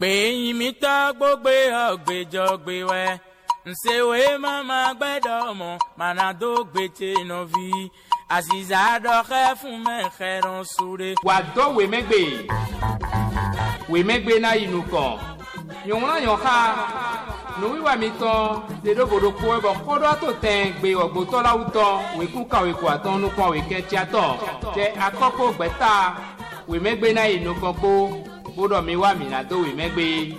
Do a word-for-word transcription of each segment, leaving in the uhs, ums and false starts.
Pé mi tá gbogbo ọ̀gbẹ́jọ́ gbé wẹ́. Nsewe mama gbedo mo manado gbete no vi Aziza do khe fun me kheron sure Wa do we megbe We megbe na inuko Yonra yonka No wi wa mi ton de do godo ko e bo kodo to ten gbe ogbo to lawuto we ku ka we ku aton nu pon we ke ti aton je akoko gbeta we megbe na inuko po bodo mi wa mi na do we megbe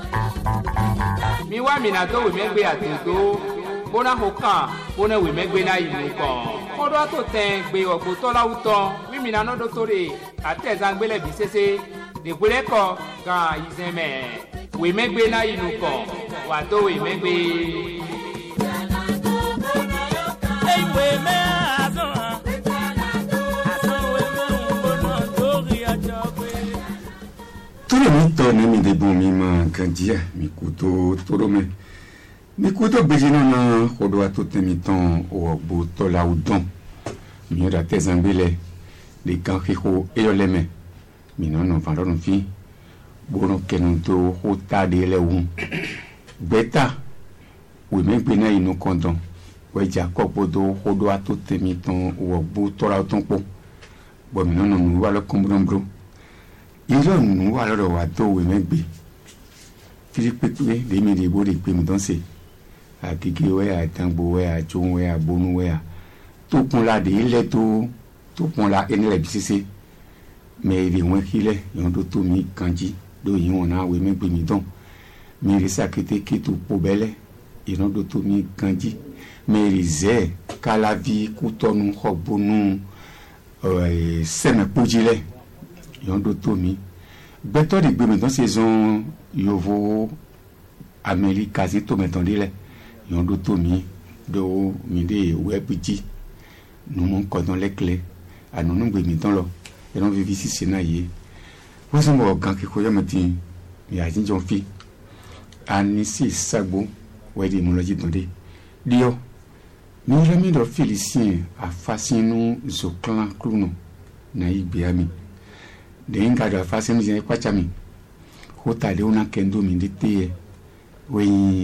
Mi wa mi na do we megbe atodo bona hoka bona we megbe na ilu kan kodo to ten gbe ogbo to lawuto wi mi na no do tore ateza ngbele bi sese de gbele ko ga izeme we megbe na ilu kan wa do we megbe Hey we me azon azon we mo bono dori ajogbe Todo mi torne mi de bon mi ma kandia mi kuto todo me mi kuto bejino na kodo atote mi ton o bo to la udon mi da tezambele de kankhiko eyoleme mi no no faro no fi bono kenunto hota de lewu beta we me gbe na inu kondon we ja kopo do kodo atote mi ton o bo to la udon po bo mi no no mi wa lo kombrombro Ijo nu wa lọ́dọ̀ wa to we megbe. Fili pepe de mi de bo de pe mi don se. Akike we atangbo we achun we abonu we a. To kun la de ile to to kun la enile bisese. Me ri won kile yon do to mi kanji do yin won na we megbe mi don. Mi ri sakete kitu pobele yon do to mi kanji. Me ri ze kala vi kutonu hobonu euh seme pojile yon do to mi beto de gbe dans saison yovo America si to meton de le yon do to mi do mi de webji nous mon cordon les clés à nous nous gbe mi ton lo et non vivi si senaye wo so mo gan ki ko yo meti mi a jin jon fi ani si sagbo we de mo loji ton de dio mi remi do Félicien a fascinu zo clan cluno na ibe ami de inga da fase mi je kwacha mi hota de una kendo mi dite we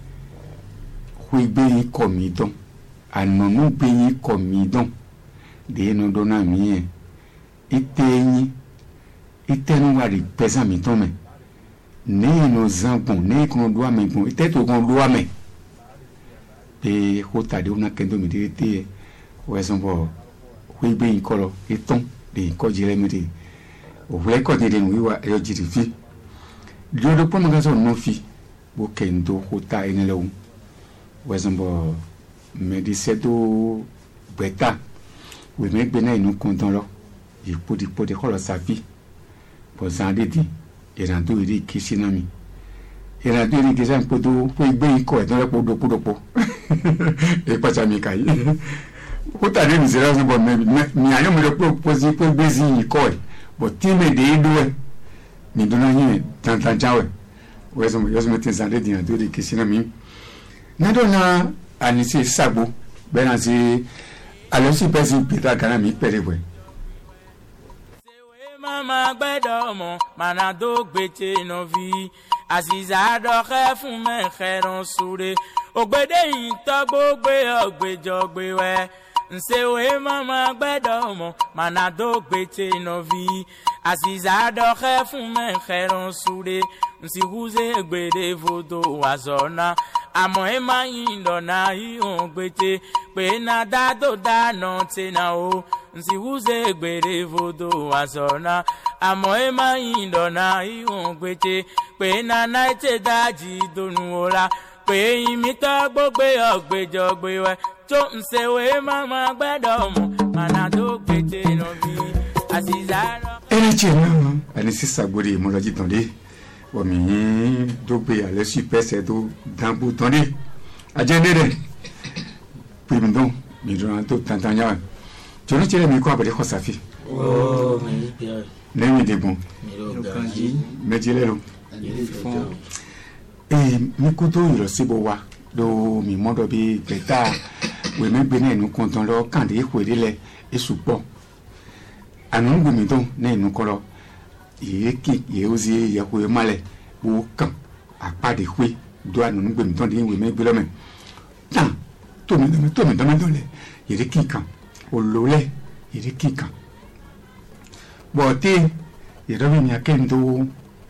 hui be ko mi don anonu be yi ko mi don de no dona mi e itenyi itenu wa ri pesa mi ton me ne no zanbon ne ko do ame gon iteto gon do ame de hota de una kendo mi dite we zonbo hui be yi ko lo iton de ko jire mi de o vle ko de nu wa yo jiri fi dio do pomo gazo no fi bo kendo hota enelewu wezombo me di sedo beta we me gbe na inu konton lo ipo di po de ko lo safi bo zande di eran do ri kisina mi eran do ri kisan po do po gbe iko e don le po do po do po e pa cha mi kai hota de mi zera zo bo me mi ayo mo le po posi po gbe zi iko e but time de do ni do na yin tan tan jawe wezo mo yozo meten zande di do de kisina mi na do na anisi sagbo be na si alo si pesi pita kana mi pere we Sewe mama gbedo mo manado gbete no vi Aziza do khe fun me kheron sure ogbede yin to gbogbo ogbejo gbe we Nsewe mama gbedo mo manado gbete no vi Aziza do khe fun me kheron sure nsi huze gbede vodo wazona amo e mayin do na hi on gbete pe na da do da no te na o nsi huze gbede vodo wazona amo e mayin do na hi on gbete pe na na te daji donu ora pe imi to gbogbo ogbejo gbe we to nsewe mama gbedo mo manado gbete no vi Aziza ene che na ani si sagbori mo loji ton de o mi do pe ale super se do dambu ton de ajende de pe mi don mi ran to tantanya jori chere mi ko abode ko safi oh mi bien ne mi de bon mi lo ganji me jele lo e mi ko to iro sibo wa do mi modo bi beta we me gbe na enu konton lo kan de ko ile esupo anu gbe mi don na enu koro ye ki ye ozi ye ko male o kan apa de hwe do anu ngbe mi ton de we me gbe lo me tan to mi to mi to mi do le yere kikan o lo le yere kikan bo te yere mi akendo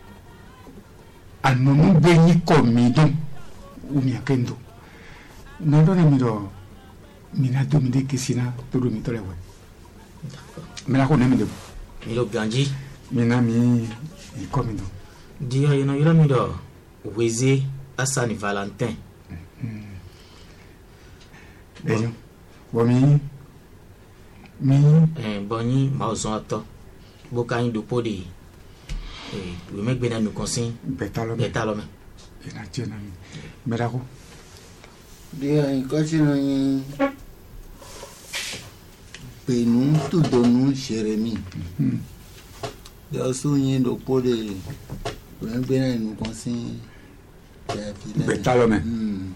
anu ngbe ni ko mi don o mi akendo no do mi do mi na do mi de kisina to do mi to le we me la ko ne mi de mi lo ganji mi na mi i ko mi do dia yeno yira mi do weze Asani Valentin. Eyo. Bo mi mi eh boni ma ozon ato. Bo ka yin do podi. Eh we me gbe na nu konsin betalo betalo me. ina tena mi. Merako. Dia in kosi no yin penu tu donu Jeremy. Mhm. Dia so yin do podi. We me gbe na nu konsin betalo me. Mm.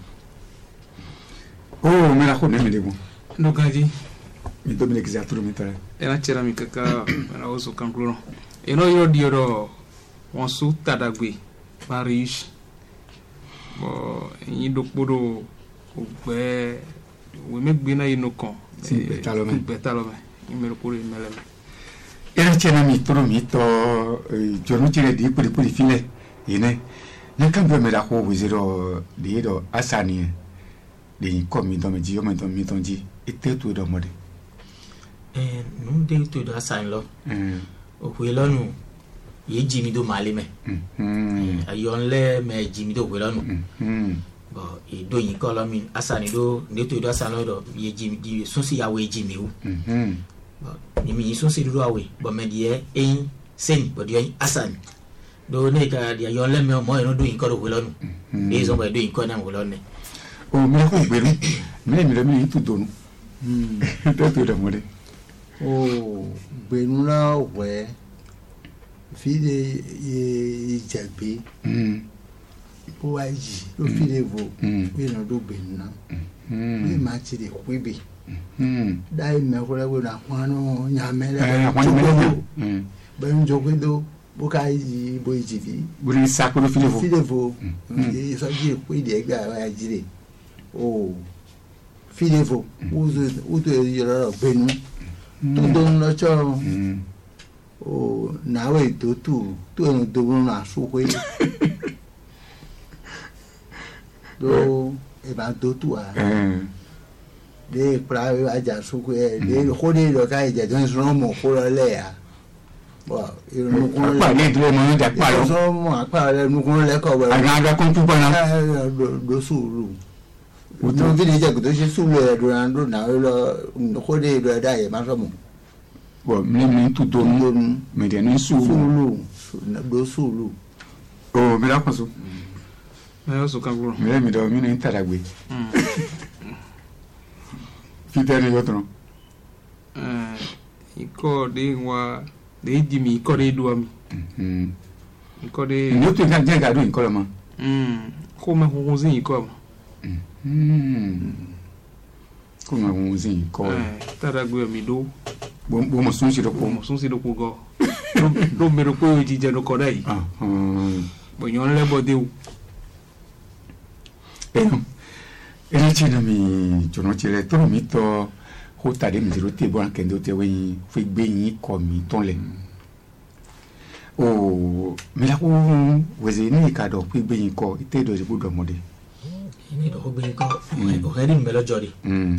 Oh, me la ko ne mi de bon. No gaji Mi do mi le kizia turu mi tare. ena chera mi kaka na oso kankuro eno yo dioro won su tadagbe parish bo yin do podo ogbe we me gbe na ino kan Si, betalo me. betalo me imero pori meleme Era chena mi turu mi to jono chire di puri puri file. Ine. Na cambio me la ko wizero di do asani. De ko mi do me ji yo me do mi ton ji. Ite tu do mode. Eh nu de to do asan lo. Mm. O we lo nu ye jimi do male me. Mhm. Ayon le me jimi do we lo nu. Mhm. Bo e do yin ko lo mi asani do ne to do asan lo do ye jimi di so si ya we jimi u. Mhm. Bo ni mi so si do awe bo me die en sen bo die asan. Do ne ka dia yon le me mo no do yin ko do we lo nu. De zo bo do yin ko na we lo ne. O me la ko gberu. Me mi le mi tu donu. Mm. Ite tu do mode. Oh, benula we fide ye jagbe Mhm. o aji o fide vo Mm. we no do benuna we Mhm. ma ti de kwebe Mhm. dai me ko le we na kwano nya me le Eh, kwa ni me le. Mhm. ben jogwe do bo ka yi bo ji vi Buri sakuru file vo. fide vo Mm. ye so ji kwe de gba wa ajire o fide vo uzo uto ye ro benu to do no cho Mhm. o nawe to tu tu no do na su kwe do e ba do tu a Eh. de pra a ja su kwe de ko de lo ka ja don so mo ko lo le ya bo e no ko le Apa ni dúró mo da pa lo. so mo apa le no ko le ko we Aga ga kon tu pa na. do do su ru o no vi de ja ko do se su le do na do na lo ko de do da e ma so mo Bo mi mi tu donu. do Me de ni su. su lu do su lu O me la ko so. na oso kankuro Me le mi do mi ni taragbe. mm Fite ni yotro. eh iko de wa de jimi iko de do ami Mhm. iko de Ni tu kan je ga do nko lo mo. mm ko me ko zin iko Mhm. Ko ma won zin ko. eh tadagbe mi do Bo bo mo sun si do ko ko. mo sun si do ko go do mero ko ji je do ko dai Ah. Mhm. bo yon le bo de u Eno. Ena chena mi jono chile toro mi to ho ta de mi ro te bo an kendo te we fi gbe yin ko mi ton le. O me la ko weze ni ka do fi gbe yin ko ite do bu do mode. Ni do gbe ko o heri me lo jori. Mm.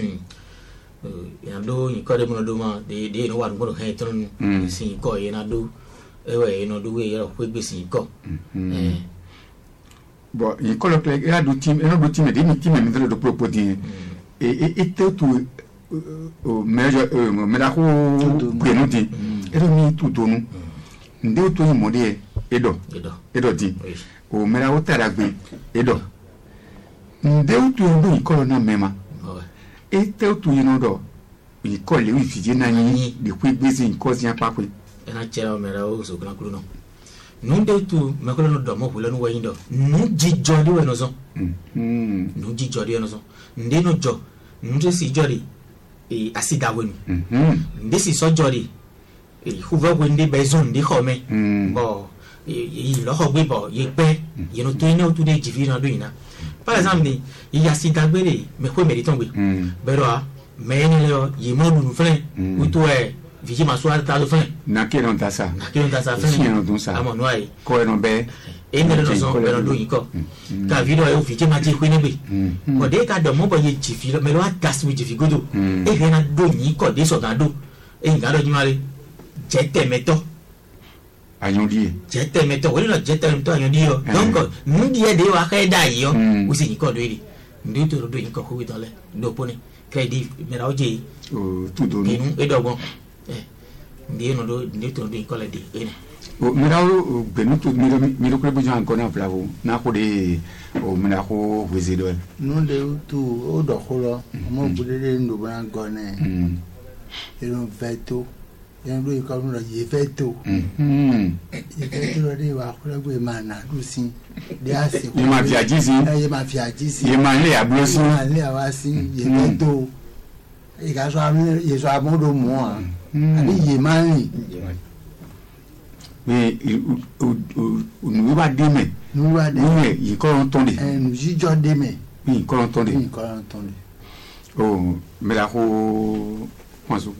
Ya do yin ko de mo do ma de de no wa ngo he ton Mm. sin ko ye na do e we no do we ye ko gbe sin ko. Mm. Eh Bon, yin ko lo kle era do team, era do team de mi team mi do propos din. E e ite tu o me jo me la ko pe no din. Era mi tu do nu. Nde to yin mode e do. edo. Edo din. Oui. O me la o taragbe edo. Nde tu ndo yin ko lo na mema. Ouais. Ite tu yin no do. Yin ko le wi fije na yin de ku gbezi yin ko zian pa pe. Ena chera o mera o so kana kuru no. Nu de tu me ko no do mo hule no wa yin do. Nu ji jodi we no so. Mhm. Nu ji jodi no so. Nde no jo. Nu de si jodi e asida we nu. Mhm. Nde si so jodi e huva we ndi bezon ndi khome. Mm. Bo il lo hobby bo ye pe ye no tuine o tu de jivi na do ina par exemple ni ya si dagbere me ko meriton gbe bero a me ni le ye mo nu fren o to e viji ma so ta do fren na ke non ta sa na ke non ta sa fren si non sa amo no ai ko no be e ne no so bero do iko ka video e o viji ma ti kwini gbe ko de ka do mo bo ye jivi me lo a gas mi jivi godo e ke na do yin ko de so ga do e ga do jimare je temeto ayondie jete meto wele no jete meto ayondio donc ndie de wa ka da yo usi ni ko do iri ndi to do yin ko ko widole do poni credit mera oje o tu do ni e do bon eh ndi no do ndi to do yin ko le di ene o mera o benu tu mi mi ro ko bo jan ko na plavo na ko de o mera ko weze do nu de tu o do ko lo mo bu de ndo ba gone mm e no veto yan do ko no ye veto mhm ye veto de wa ko gbe mana du sin de ase ye ma fi ajisi ye ma fi ajisi ye ma le ablosi ma le awa sin ye veto e ga so am ye so amodo mo ani ye ma ni mais o o nu ba de me nu ba de me yi ko ron ton de eh nu ji jo de me yi ko ron ton de ni ko ron ton de o mera ko kwaso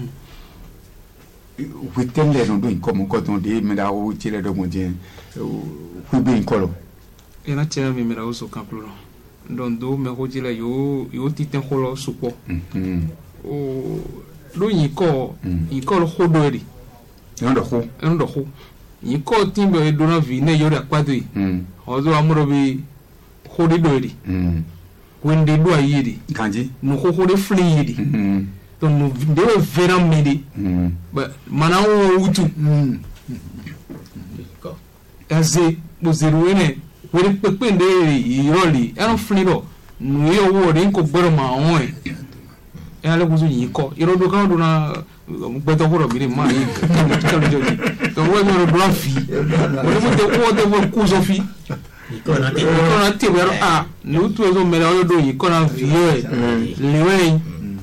witem le no do in comme ko ton de mera o tire do mo dien o be in kolo ena tira mi mera o so kamplo don do me ko jile yo yo titen kolo supo mhm o do yin ko yin ko lo khodo ri no do ko en do ko yin ko timbe do na vi ne yo da kwado yi mhm o zo amuro bi khodi do ri mhm wende do ayidi kanji no ko khodi fli yidi mhm to no de vera midi mhm ba mana wo wutu mm ko aze bo zero ene wele pepe nde iroli eran flido no yo wo de ko gboro ma won e e ale kuzu yin ko iro do kan do na gbeto ko ro mi ma yi ka lo joji to wo mi ro do na fi wele mo de ko de wo ku so fi ko na te ko na te wero a ni utu ezo mele o do yin ko na fi e lewe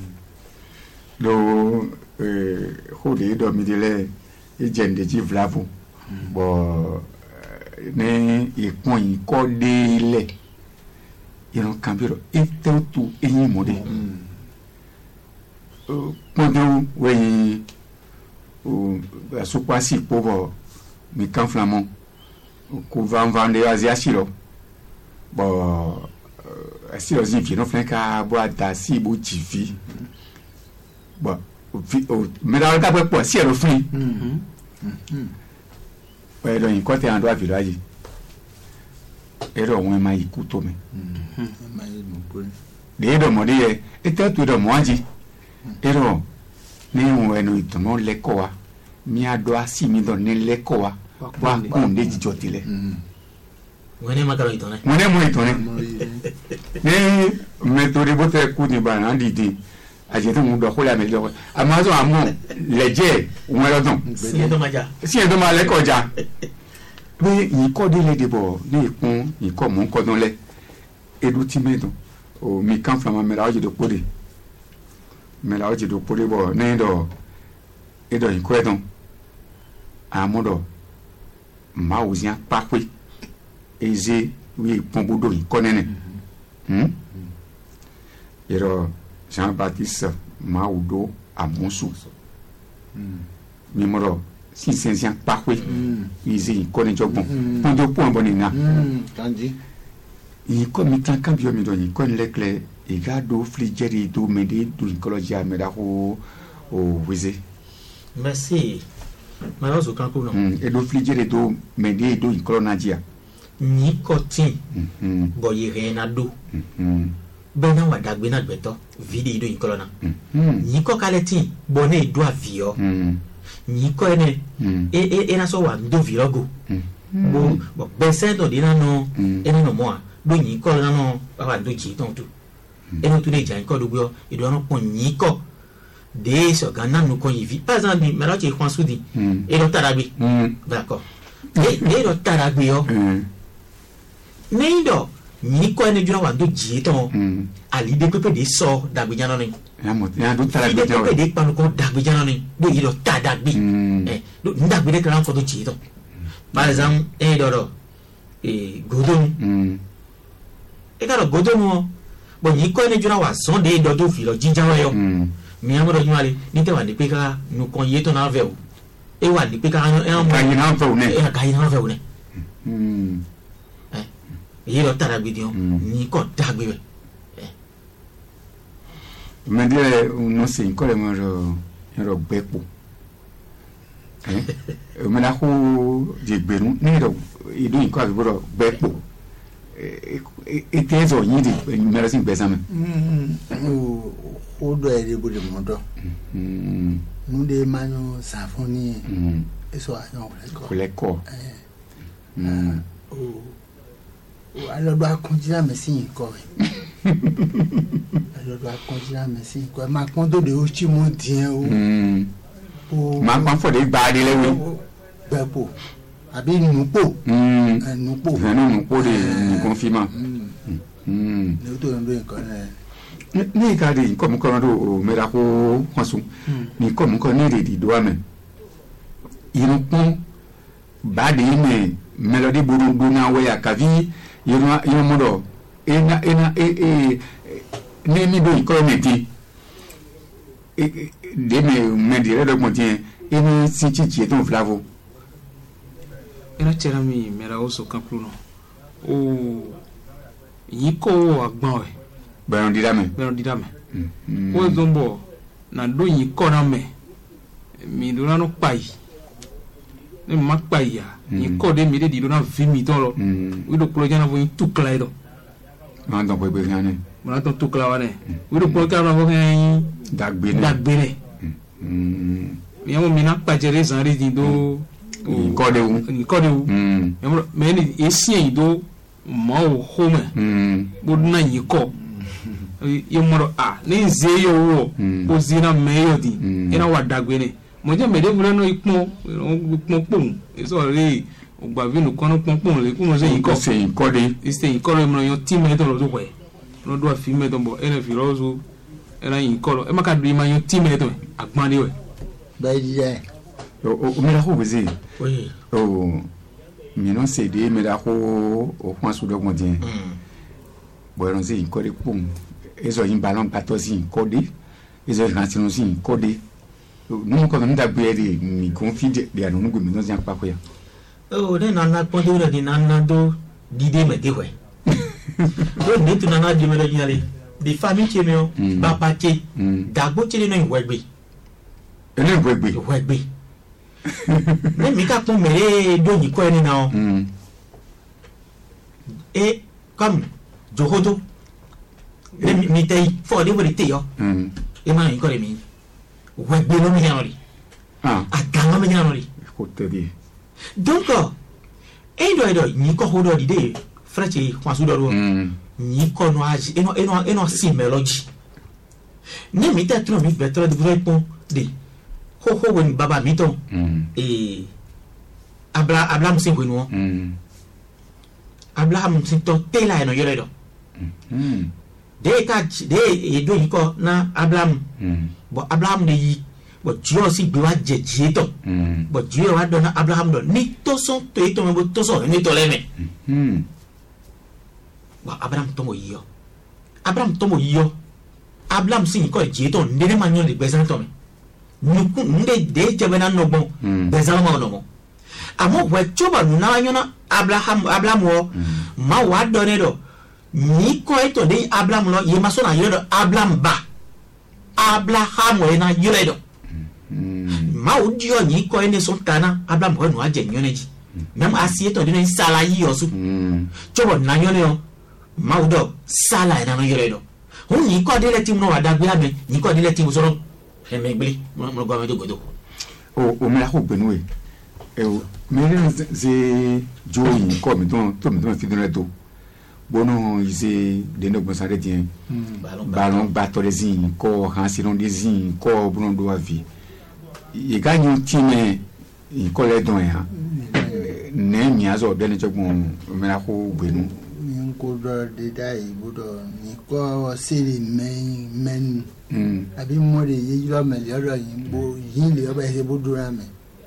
do eh ho de do mi de le e jende ji vlavo bo ne ìpọn yìí kọ́ délẹ̀ ìran kan bí rọ ètò tó eyín mọ́dé pọ́ndúró wẹ̀yìn àsopasì pọ́bọ̀ mi kan flamọ́ kò vanvan de azi asirọ bọ̀ asirọ sí ìfìyàn fúnẹ́ ká bọ́ àdá sí ìbò jìfì bọ̀ mẹ́ta ọ̀dà pẹ́ pọ̀ sí ẹ̀rọ fún yìí ẹ̀rọ yìí kọ́ tẹ àndó àfìlọ́ ayé ẹ̀rọ wọn máa yìí kú tó mi. lèyìn dọ̀mọ́dé yẹ ètò ètò ìdọ̀mọ́ àjì ẹ̀rọ ní ìwọ̀n ẹnu ìtùnú lẹ́kọ̀ọ́ wa mi àdó àsì mi dọ̀ ní lẹ́kọ̀ọ́ wa wà kún ní jíjọ tilẹ̀. wọn ní makaro ìtàn náà. wọn ní mú ìtàn náà ní mẹtòrí bó tẹ kú ní bàrà dìde àjẹtò ń dọ̀ kó lè àmì lọ́wọ́ àmọ́ àtọ̀ àmọ́ lẹ́jẹ̀ wọn lọ́dún. sí ẹ̀ tó máa jà. sí ẹ̀ tó máa lẹ́kọ̀ọ́ jà pé yìíkọ́ délé de bọ̀ ní ìkún yìíkọ́ mú kọ́dún lẹ̀ edu tí mi dùn o mi kan fama mẹ́ra ọ̀jẹ̀ tó kórè mẹ́ra ọ̀jẹ̀ tó kórè bọ̀ ní ìdọ̀ ìdọ̀ yìíkọ́ ẹ̀dùn àmúdọ̀ màwùzíà pápé eze wí pọ́n gbódò yìíkọ́ nẹ́nẹ̀ ìrọ̀ Jean Baptiste màwùdó àmúsù mímọ́rọ̀ sísẹ́nsẹ́ pápé ìzé yìíkọ́ níjọ́gbọ̀n pọ́ndó pọ́n bọ́ nìyà yìíkọ́ mi tán kábíọ́ mi dọ̀ yìíkọ́ nílẹ̀kẹ́lẹ́ ìgá do filijẹ́rì do mẹ́dẹ́ do ìkọlọ́jà mẹ́ra kó o wézé. merci mara oṣù kan kúrò náà. edo filijẹ́rì do mẹ́dẹ́ do ìkọlọ́nàjà. yìí kọ́ tí bọ̀ yìí rẹ̀ náà do bẹ́ẹ̀ náà wà dàgbé náà gbẹ̀tọ́ fídíò ìdó ìkọlọ́ náà yìí kọ́ kálẹ̀ tí bọ̀ náà ìdó àfihàn yìí kọ́ ẹ̀ náà ẹ̀ ẹ̀ náà sọ wà ń dó fìlọ́gò bọ̀ gbẹ̀sẹ̀ dọ̀ dé náà nọ ẹ̀ náà mọ́ a do yìí kọ́ náà nọ wà ń dó jì tán tó ẹ̀ náà tó lè jà yìí kọ́ dógbé ọ ìdó ọ̀nà pọ̀ yìí kọ́ dé sọ̀gá náà nù kọ́ yìí fi par exemple mẹ́rọ̀ tí ìkwan sódì ẹ̀ lọ tàrà gbé d'accord ẹ̀ lọ tàrà gbé ọ nídọ̀ yìí kọ́ ẹni jura wà ń dó jì tán àlìdé pépé de sọ dàgbéjáná ni ìdè pépé de panukọ dàgbéjáná ni do yìí lọ tà dàgbé ẹ ń dàgbé de kẹrẹ àǹkọ́ tó jì tán par exemple e doro e godon mm e ka godon mo bo ni ko ne jura wa son de do do fi lo jinja wa yo mm mi amoro jumale ni te wa ni pe ka nu kon ye to na ve o e wa ni pe ka e mo ka yin na fa ne e ka yin na ve o ne mm eh ye lo tara gbe di o ni ko da gbe me dire non se in kole mo ro ro gbepo eh me la ko je gbenu ni ro idu in ko abi ro gbepo e te zo yin di me ra sin gbesa me o o do e de bo de mo do mm nu de manu sa fun ni mm eso ayan ko ko le ko eh mm o o alodo akunjira me sin ko alodo akunjira me sin ko ma pon do de o chi mo dien o mm o ma pa fo de gba de le wi bepo abi nupo mm nupo no nupo de ni confirma mm ni to ndo nkan eh ni ka di ko mo ko ro me ra ko kwasu ni ko mo ko ni de di do ame irun pon ba de me melody buru do na we akavi irun irun mo do ena ena e e ni mi do ko me ti e de me me dire do mo ti eni si chi chi to flavo ina chera mi mera oso kampluno o yi ko agbon e ba on dira me bero didame o zombo na do yi ko na me mi do na no pai ne ma pai ya yi ko de mi de di do na vi mi to lo we do pro jana vo yi tu klaido ma don po be ngane ma don tu klawane we do pro ka na vo yi dagbe ne dagbe ne mm mi amo mi na pa jere zan ri di do ko de wu ni ko de wu mm me ni esi yi do mo o home mm bo na yi ko yo moro a ni nze yo wo o zina meyo di ina wa dagbe ne mo je mede vule no ipon ipon pon eso re o gba vinu kono pon pon le ku mo se yin ko se yin ko de iste yin ko re mo yo team e to lo so ko e no do afi me to bo ene fi rozo ena yin ko lo e ma ka do ma yo team e to agbon de we ba di e o o me la ko be zi oui o mi non se de me la ko o kwa su do mo din bo ron se yin ko de pon ezo yin balon patosi ko de ezo ranti si ko de no ko nda be de mi confide de anu ngwe mi no jan pa ko ya o de na na pon de na na do di de me de we do ne tu na na di me le yale di famille che me o ba pa che dagbo che no iwe gbe ene gbe gbe iwe gbe ne mi ka pon mere do ni ko eni na o mm e comme johodo le mi te fo de bo de te yo mm e ma ni ko le mi we gbe lo mi yan ri ah aga mi yan ri ko te di donc e do e do ni ko ho do di de freche kwa su do ro mm ni ko no agi eno eno eno si melody ni mi te tro mi betre de vrai pon de ho ho wen baba mi to mm e abla abla msin ko no mm Abraham msin to tela eno yore do mm de ka de e do yi ko na Abraham mm bo Abraham de yi bo jio si gbe wa je je to mm bo jio wa do na Abraham do ni to so to e to me bo to so ni to le me mm bo Abraham to mo yi yo Abraham to mo yi yo Abraham sin ko je to ndene ma nyon de bezan to me nuku nde de je be na no bon bezan ma no mo amo we choba na nyona Abraham Abraham wo ma wa do ne do ni ko e to de Abraham lo ye ma so na yire do Abraham ba Abraham we na yire do ma o di o ni ko e ne so kana Abraham ko no aje nyoneji nam asie to de sala yi o su choba na nyone o ma o do sala na no yire do o ni ko de le tim no wa da gbe ame ni ko de le tim so ro e me gbe mo go me do godo o o me la ko gbenu e e o me le ze jo yin ko mi don to mi don fi don do bono ize de no bon sare dien ballon batore zin ko han sinon des zin ko bono do avi e ganyo time e ko le don ya ne mi azo de ne jogun me la ko gbenu ni ko do de dai bodo ni ko siri men men mm abi mo de ye lo me le ro yin bo yin le oba se bodo ra me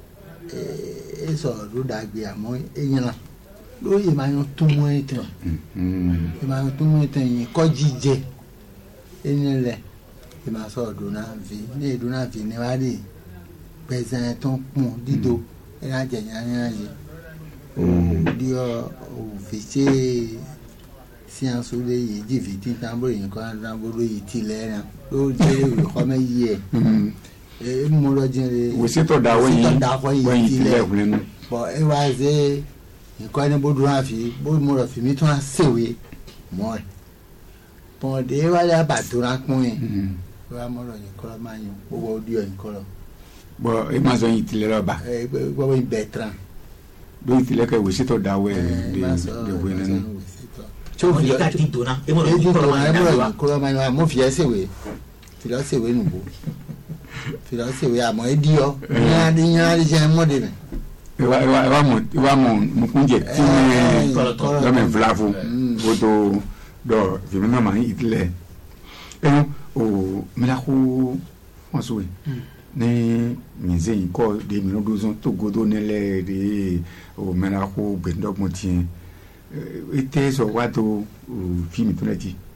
e sọ̀rọ̀ ló dàgbé àmọ́ eyín náà lóye máa ń tún mọ́ ìtàn ẹ máa ń tún mọ́ ìtàn yìí kọ́ jíjẹ eyín rẹ̀ ẹ máa sọ̀rọ̀ dùnà fi ní ìdúnà fi ní wá dé pẹ̀sẹ̀ tó ń pọ̀n dídò ẹ náà jẹ̀ yàn yàn yìí òdi òfìsè síyanso lè yìí jìfì tí tábìlì yìí kọ́ tábìlì yìí ti lẹ́rìn ló jẹ́ ìkọ́ mẹ́yì ẹ̀ ẹ mú lọ́jọ́ rẹ̀ wòsítọ̀ dàwọ̀ yìí wọ́n yìí ti lẹ́kùnrin nù. bọ̀ ẹ wá ṣe nǹkan ẹni bó dùn àfi bó mo rọ̀ fìmí tún á ṣèwé mọ́ ẹ̀ pọ̀ndé wáyé àbàdúrà pọ́n yẹn wọ́n á mọ̀rọ̀ yìí kọ́ máa yàn gbogbo ọdún yìí kọ́ lọ. bọ̀ ẹ máa sọ yìí tilẹ̀ lọ́ba. ẹ gbọ́ yìí Bertrand. lóyún tilẹ̀ kẹ́ wòsítọ̀ dàwọ̀ ẹ̀ de wé nínú. tí o fi lọ tí o fi lọ yìí kọ́ máa yàn mo fi ẹ́ ṣèwé fi lọ́ ṣèwé nùbó fi lọ́ ṣèwé àmọ́ ẹ dí ọ yín á di jẹ́ mọ́dé nì. iwa iwa iwa mo iwa mo mukunje ti me do me vlavo bodo do vi me mama itle enu o me la ko onso ni mize ko de mi no dozon to godo ne le de o me la ko bendo mo ti ete so wa to fi mi to le ti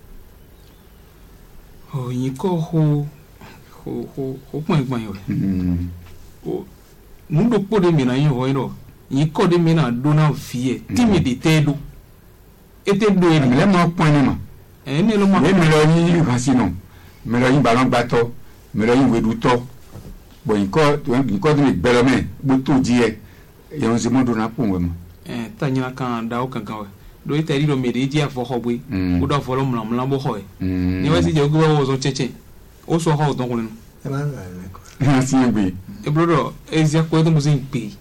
o yin ko ho ho ho ho pon igban yo o mundo pode mina yin ho ino yin ko de mina do na fie ti mi de tedo ete do e le mo pon ni mo e ni lo mo le mi lo yin kasino mi lo yin balon gba to mi lo yin wedu to bo yin ko yin ko de gbelo me bo to ji e e on se mo do na pon we mo eh ta nyina kan da o kan kan we do ite ri do mi de ji afo ho gbe o do fo lo mla mla bo ho e ni we si je gbe wo so cheche o so ho don kun ẹ máa ń rà ẹ lẹ́kọ̀ọ́. na si gbe e brodo ezia ko to mo sin pe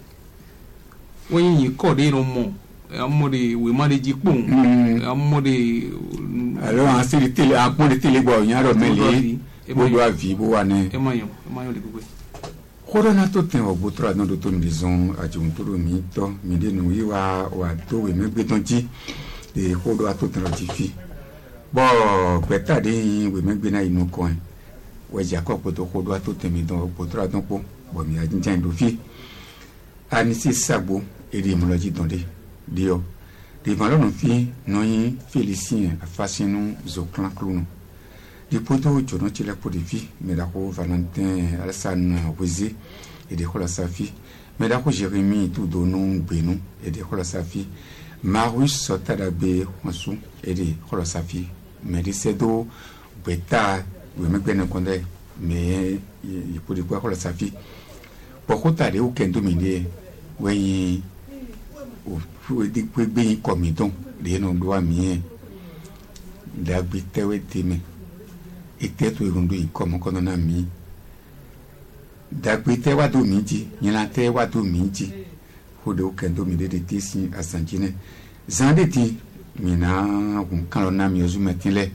wọ́n yin ko de no mo amode we ma de ji pon amode alors en série télé a pon de télé bo yan ro mele bo do avi bo wa ne e ma yon e ma yon le gbogbo corona to ten o bo tra no do to maison a jun to mi to mi de no yi wa wa to we me gbe ton ji de ko do a to ten ti fi bo peta de we me gbe na inu ko en we ja ko po to ko do a to ten mi don bo tra don po bo mi a jin do fi ani si sagbo eri mo lo ji don de dio de ma lo no fi no yin Félicien a fascinu zo clan clown di poto jono ti le po de fi me da ko Valentin Alassane Weze e de ko la safi me da ko Jérémy tout donou benu e de ko la safi Marius Sotada be onsu e de ko la safi me de sedo beta we me gbe na konde me e po de ko la safi poko ta de o kendo mi de we o fu di pe gbe komi don de no do ami e da gbe tewe teme ete to irundo ikomo kono na mi da gbe tewa do mi ji nyila tewa do mi ji ho de o kendo mi de de tisi asanjine zande ti mi na kun kan na mi ozu metile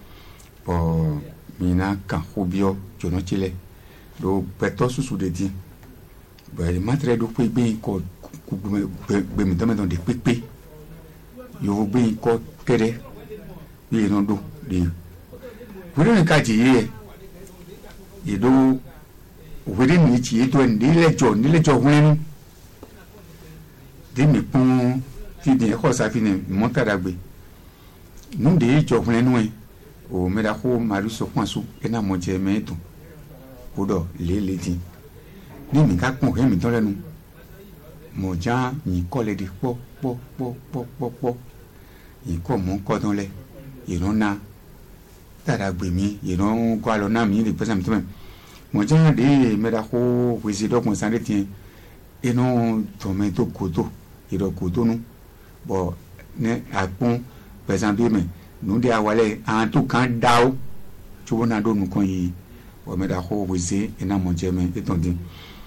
po mi na kan hobio jono chile do peto susu de ti ba matre do pe gbe ko gbe mi do me don de pepe yo gbe ko kere bi no do de wuri ka ji ye ye do wuri ni ji e do ni lejo ni lejo hun de mi pon ti de ko sa fi ni mo ta dagbe nu de jo hun nu e o me da ko maru so pon so e na mo je me dun o do le le din ni mi ka pon he mi ton lenu mo ja yin ko le de po po po po po po yin ko mo ko don le irona tara gbe mi iron ko alo na mi le pesa mi to me mo ja de me da ko wezi do kun san de tin inu to me to koto iro koto nu bo ne apon pesa do me nu de awale an to kan dao chubo na do nu kan yi o me da ko wezi ina mo je me eton din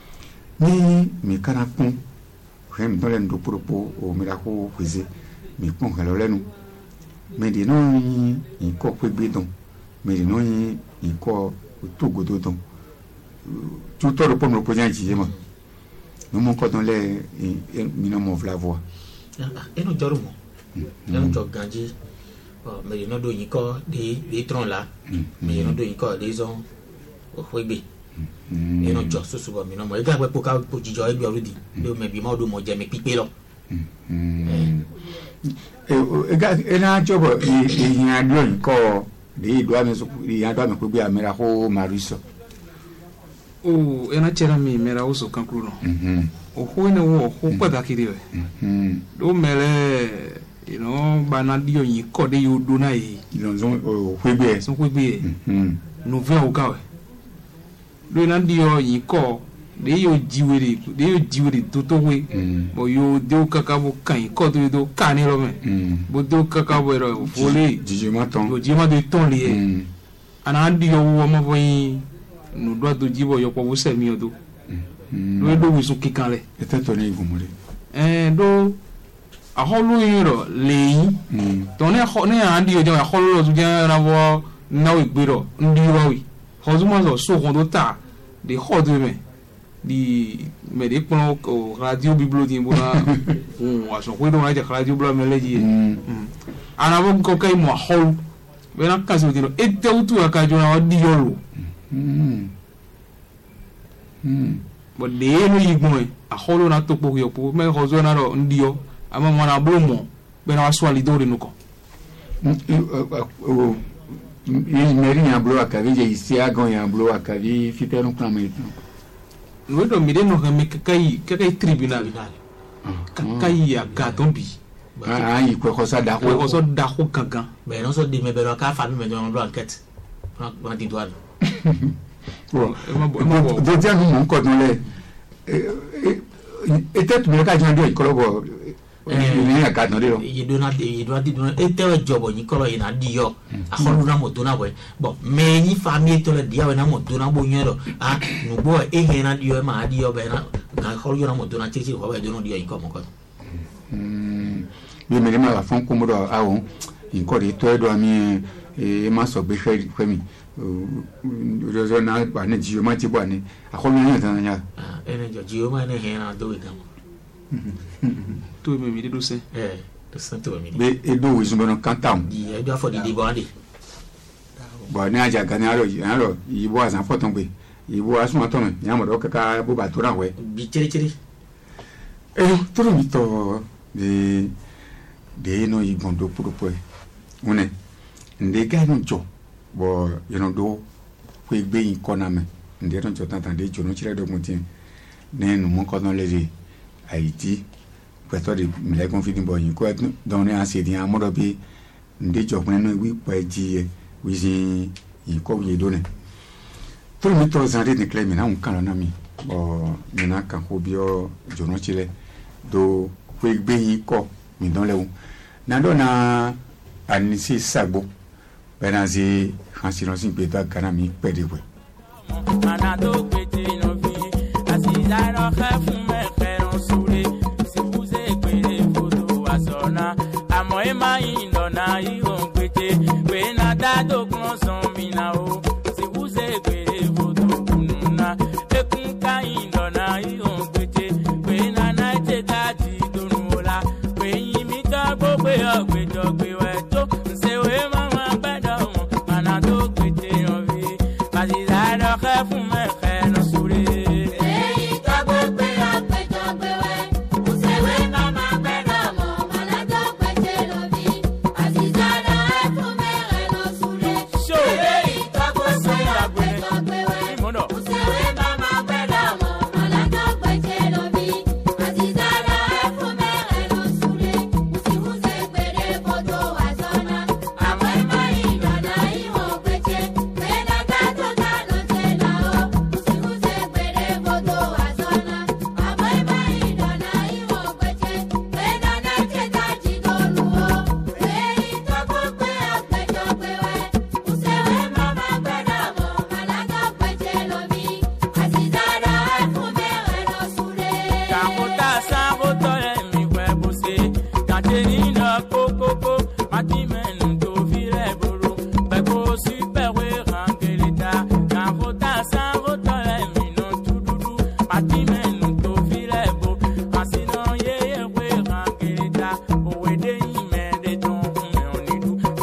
ni mi kana pon hem do le ndo propo o me da ko wezi mi pon kan lo lenu me di no yi ko pe gbe don me di no yi ko to godo don tu to po no po jan ji mo no mo ko don le mi no mo vla voix e no joro mo e no to ganji o me di no do yi ko de de tron la me no do yi ko de zon o fo gbe e no jo so so bo mi no mo e ga pe po ka po jijo e bi already do me bi mo do mo je me pipe lo e ga e na jobo e yin ado nko de do ame so e ado ame ko bi amera ho mariso o ena chera mi mera uso kankruno mhm o ho ne wo ho pada kiri mhm do mele you know banadio yin ko de yodo na yi no zo o kwegbe so kwegbe mhm no ve o ka we do na dio yin ko de yo jiwere de yo jiwere to to we bo yo de o kaka bo kan ko to do kan ni lo me bo do kaka bo ro fole jiji ma ton yo jima de ton li ana dio wo mo bo yin no do do jibo yo ko wo se mi odo do do wi so kikan le e te to ni igumure eh do a holu yiro leyin to ne ho ne andi yo ja holu zo ja na wo na we gbero ndi wo wi ho zo ma zo so ko do ta de ho do me di me de pon o radio biblo di bona o aso ko do na ja radio biblo me le ji ana bo ko kai mo holu be na ka so di no e te utu aka jo na di yo lo mm mm bo de no yigbon e a holu na to po yo po me ho zo na ro ndi yo ama mwana blomo bena waswali dori nuko o ni meri ya blo akavi je isi agon ya blo akavi fiteru klamet no do mi de no me kai kai tribunal kai ya gatombi ah yi ko ko sa da ko ko so da ko kankan be no so di me be ro ka fa mi me do blo enquête ma di doal o do dia no ko don le e te tu me ka jan do ikolobo ni ya gadon le ye do na ye do ati do e te jobo ni kolo ina di yo a kholu na mo do na boy bo me ni famille to le dia we na mo do na bo nyero ah no bo e he na di yo ma di yo be na ka kholu na mo do na chichi ko be do no di yo ko mo ko mm bi me ma fon ko mo do awo in ko ri to e do ami e ma so be fe fe mi o zo na ba ne ji yo ma ti bo ni a kholu ni tan ya ah ene jo ji yo ma ne he na do we kam to me mi do se eh to santo mi be edo wi zumbo no kantam di e do afọ di di bo ande bo ni aja gani aro yi aro yi bo azan foton gbe yi bo asun aton ni amodo kaka bo ba to ra we bi chiri chiri eh to ro mi to de de no yi gondo puro po one nde ga no jo bo you know do ko egbe yin kona me nde ron jo tan tan de jo no chire do mo tin ne nu mo ko no le de Haïti peut-être de me confiner bon y quoi donner un C D en mode bi ndé job na oui pa di oui zi y ko y donner tout le temps en de claim na on kan na mi bon na kan ko bio jono chile do ko gbe yi ko mi don le wo na do na anisi sagbo benazi hansilonsin pe ta kana mi pe de we mana do pete no vi asiza no khafun me khairon sure si vous écrivez photo asona amo e ma indo na iron pete we na da do konson mi na o si vous écrivez photo kununa e kun ka indo na iron pete we na na te da ti donu la we yin mi ka gbogbe ogbejo gbe we to se we mama bedo mana do pete no vi asiza no khafun me khairon sure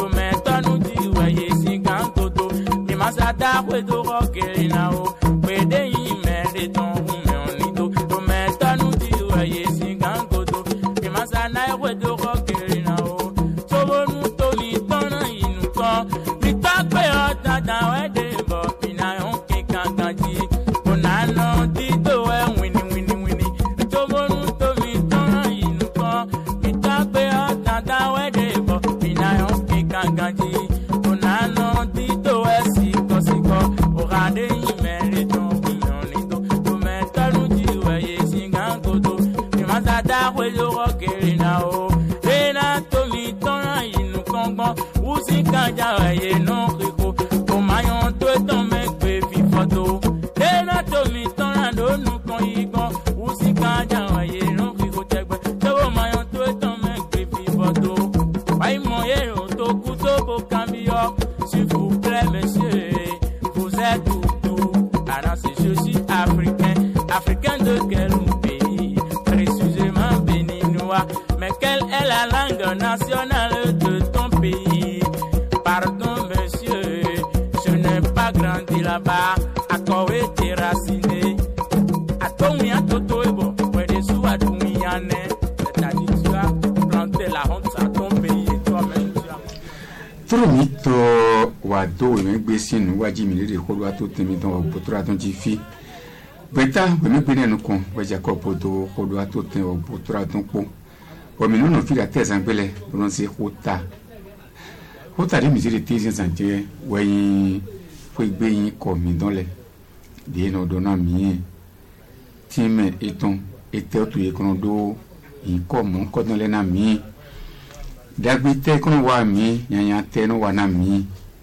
Masada we do rock na o we kanja ye no riko o mayon to ton me pe fi photo de na to mi ton na do nu kon igbon o si kanja ye no riko tegbe to o mayon to ton me pe fi photo wai mo ye o to ku to bo cambio s'il vous plaît monsieur vous êtes tout alors c'est je suis africain africain de quel pays précisément béninois mais quelle est la langue nationale de ton pays? Pardon monsieur, je n'ai pas grandi là-bas. À quoi t'es raciné? À ton mien toto et bon, ouais des sous à ton mien. C'est-à-dire tu as planté la honte à ton pays et toi-même tu as. Toro mito wado we gbesin waji mi le ko wa to temi don obotura don ji fi. Beta we me gbene nu kon we Jacob do ko do to ten obotura don po. O mi no fi la tese angbele don se hota. Hota de misiri tese santie we foi gbe yin ko mi don le. De no do na mi. Time eton ete otu ye kono do yin ko mo ko don le na mi. Dagbite kono wa mi nyanya te no wa na mi.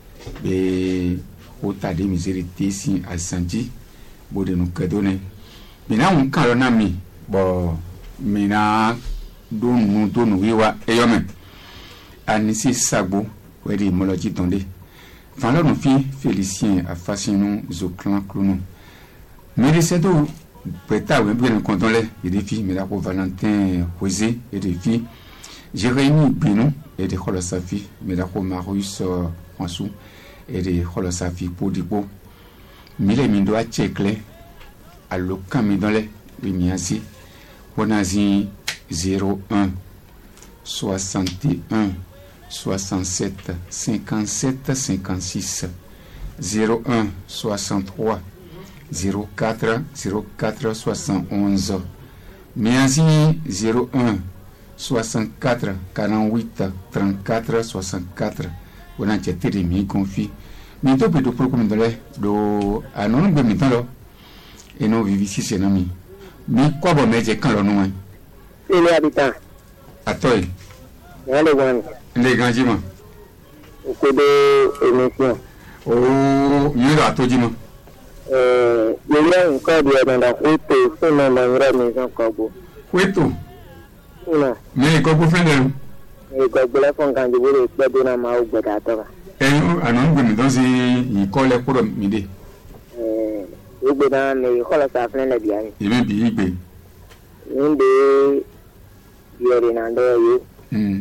Be hota de misiri tese asanji bode no kedone. Bina un kan na mi bo mina donu donu wiwa eyome anisi sagbo wedi moloji tonde fan lo no fi Félicien a fascinu zo clan clono mais c'est tout peta we bien contrôler et des filles mais la ko Valentin José et des filles Jérémy Bino et des Holosafi mais la ko Marius François et des Holosafi Podipo mille mindo a chekle a lokami dans les miasi onazi zéro un soixante-et-un soixante-sept cinquante-sept cinquante-six zéro un soixante-trois zéro quatre zéro quatre soixante-onze Mianzi zéro un soixante-quatre quarante-huit trente-quatre soixante-quatre on tete de mi confi mi to bedo procure de do anon be mi tolo et non vivi si c'est nami mi kwa bo meje kan lo nu les habitants. Atoy. Les gens. Les ganjima. Au cours de l'émission. Oh, mieux à toi, Jima. Euh, il y a encore des dans la route, c'est dans la maison Kobo. Oui, tout. Non. Mais Kobo fait de nous. Et Kobo la font quand je veux les faire dans ma route d'attendre. Et nous, à nous, nous dans une école pour midi. Euh, il y a dans les écoles, ça fait le bien. Il veut bien, il veut. Une des yeri na ndo yi mm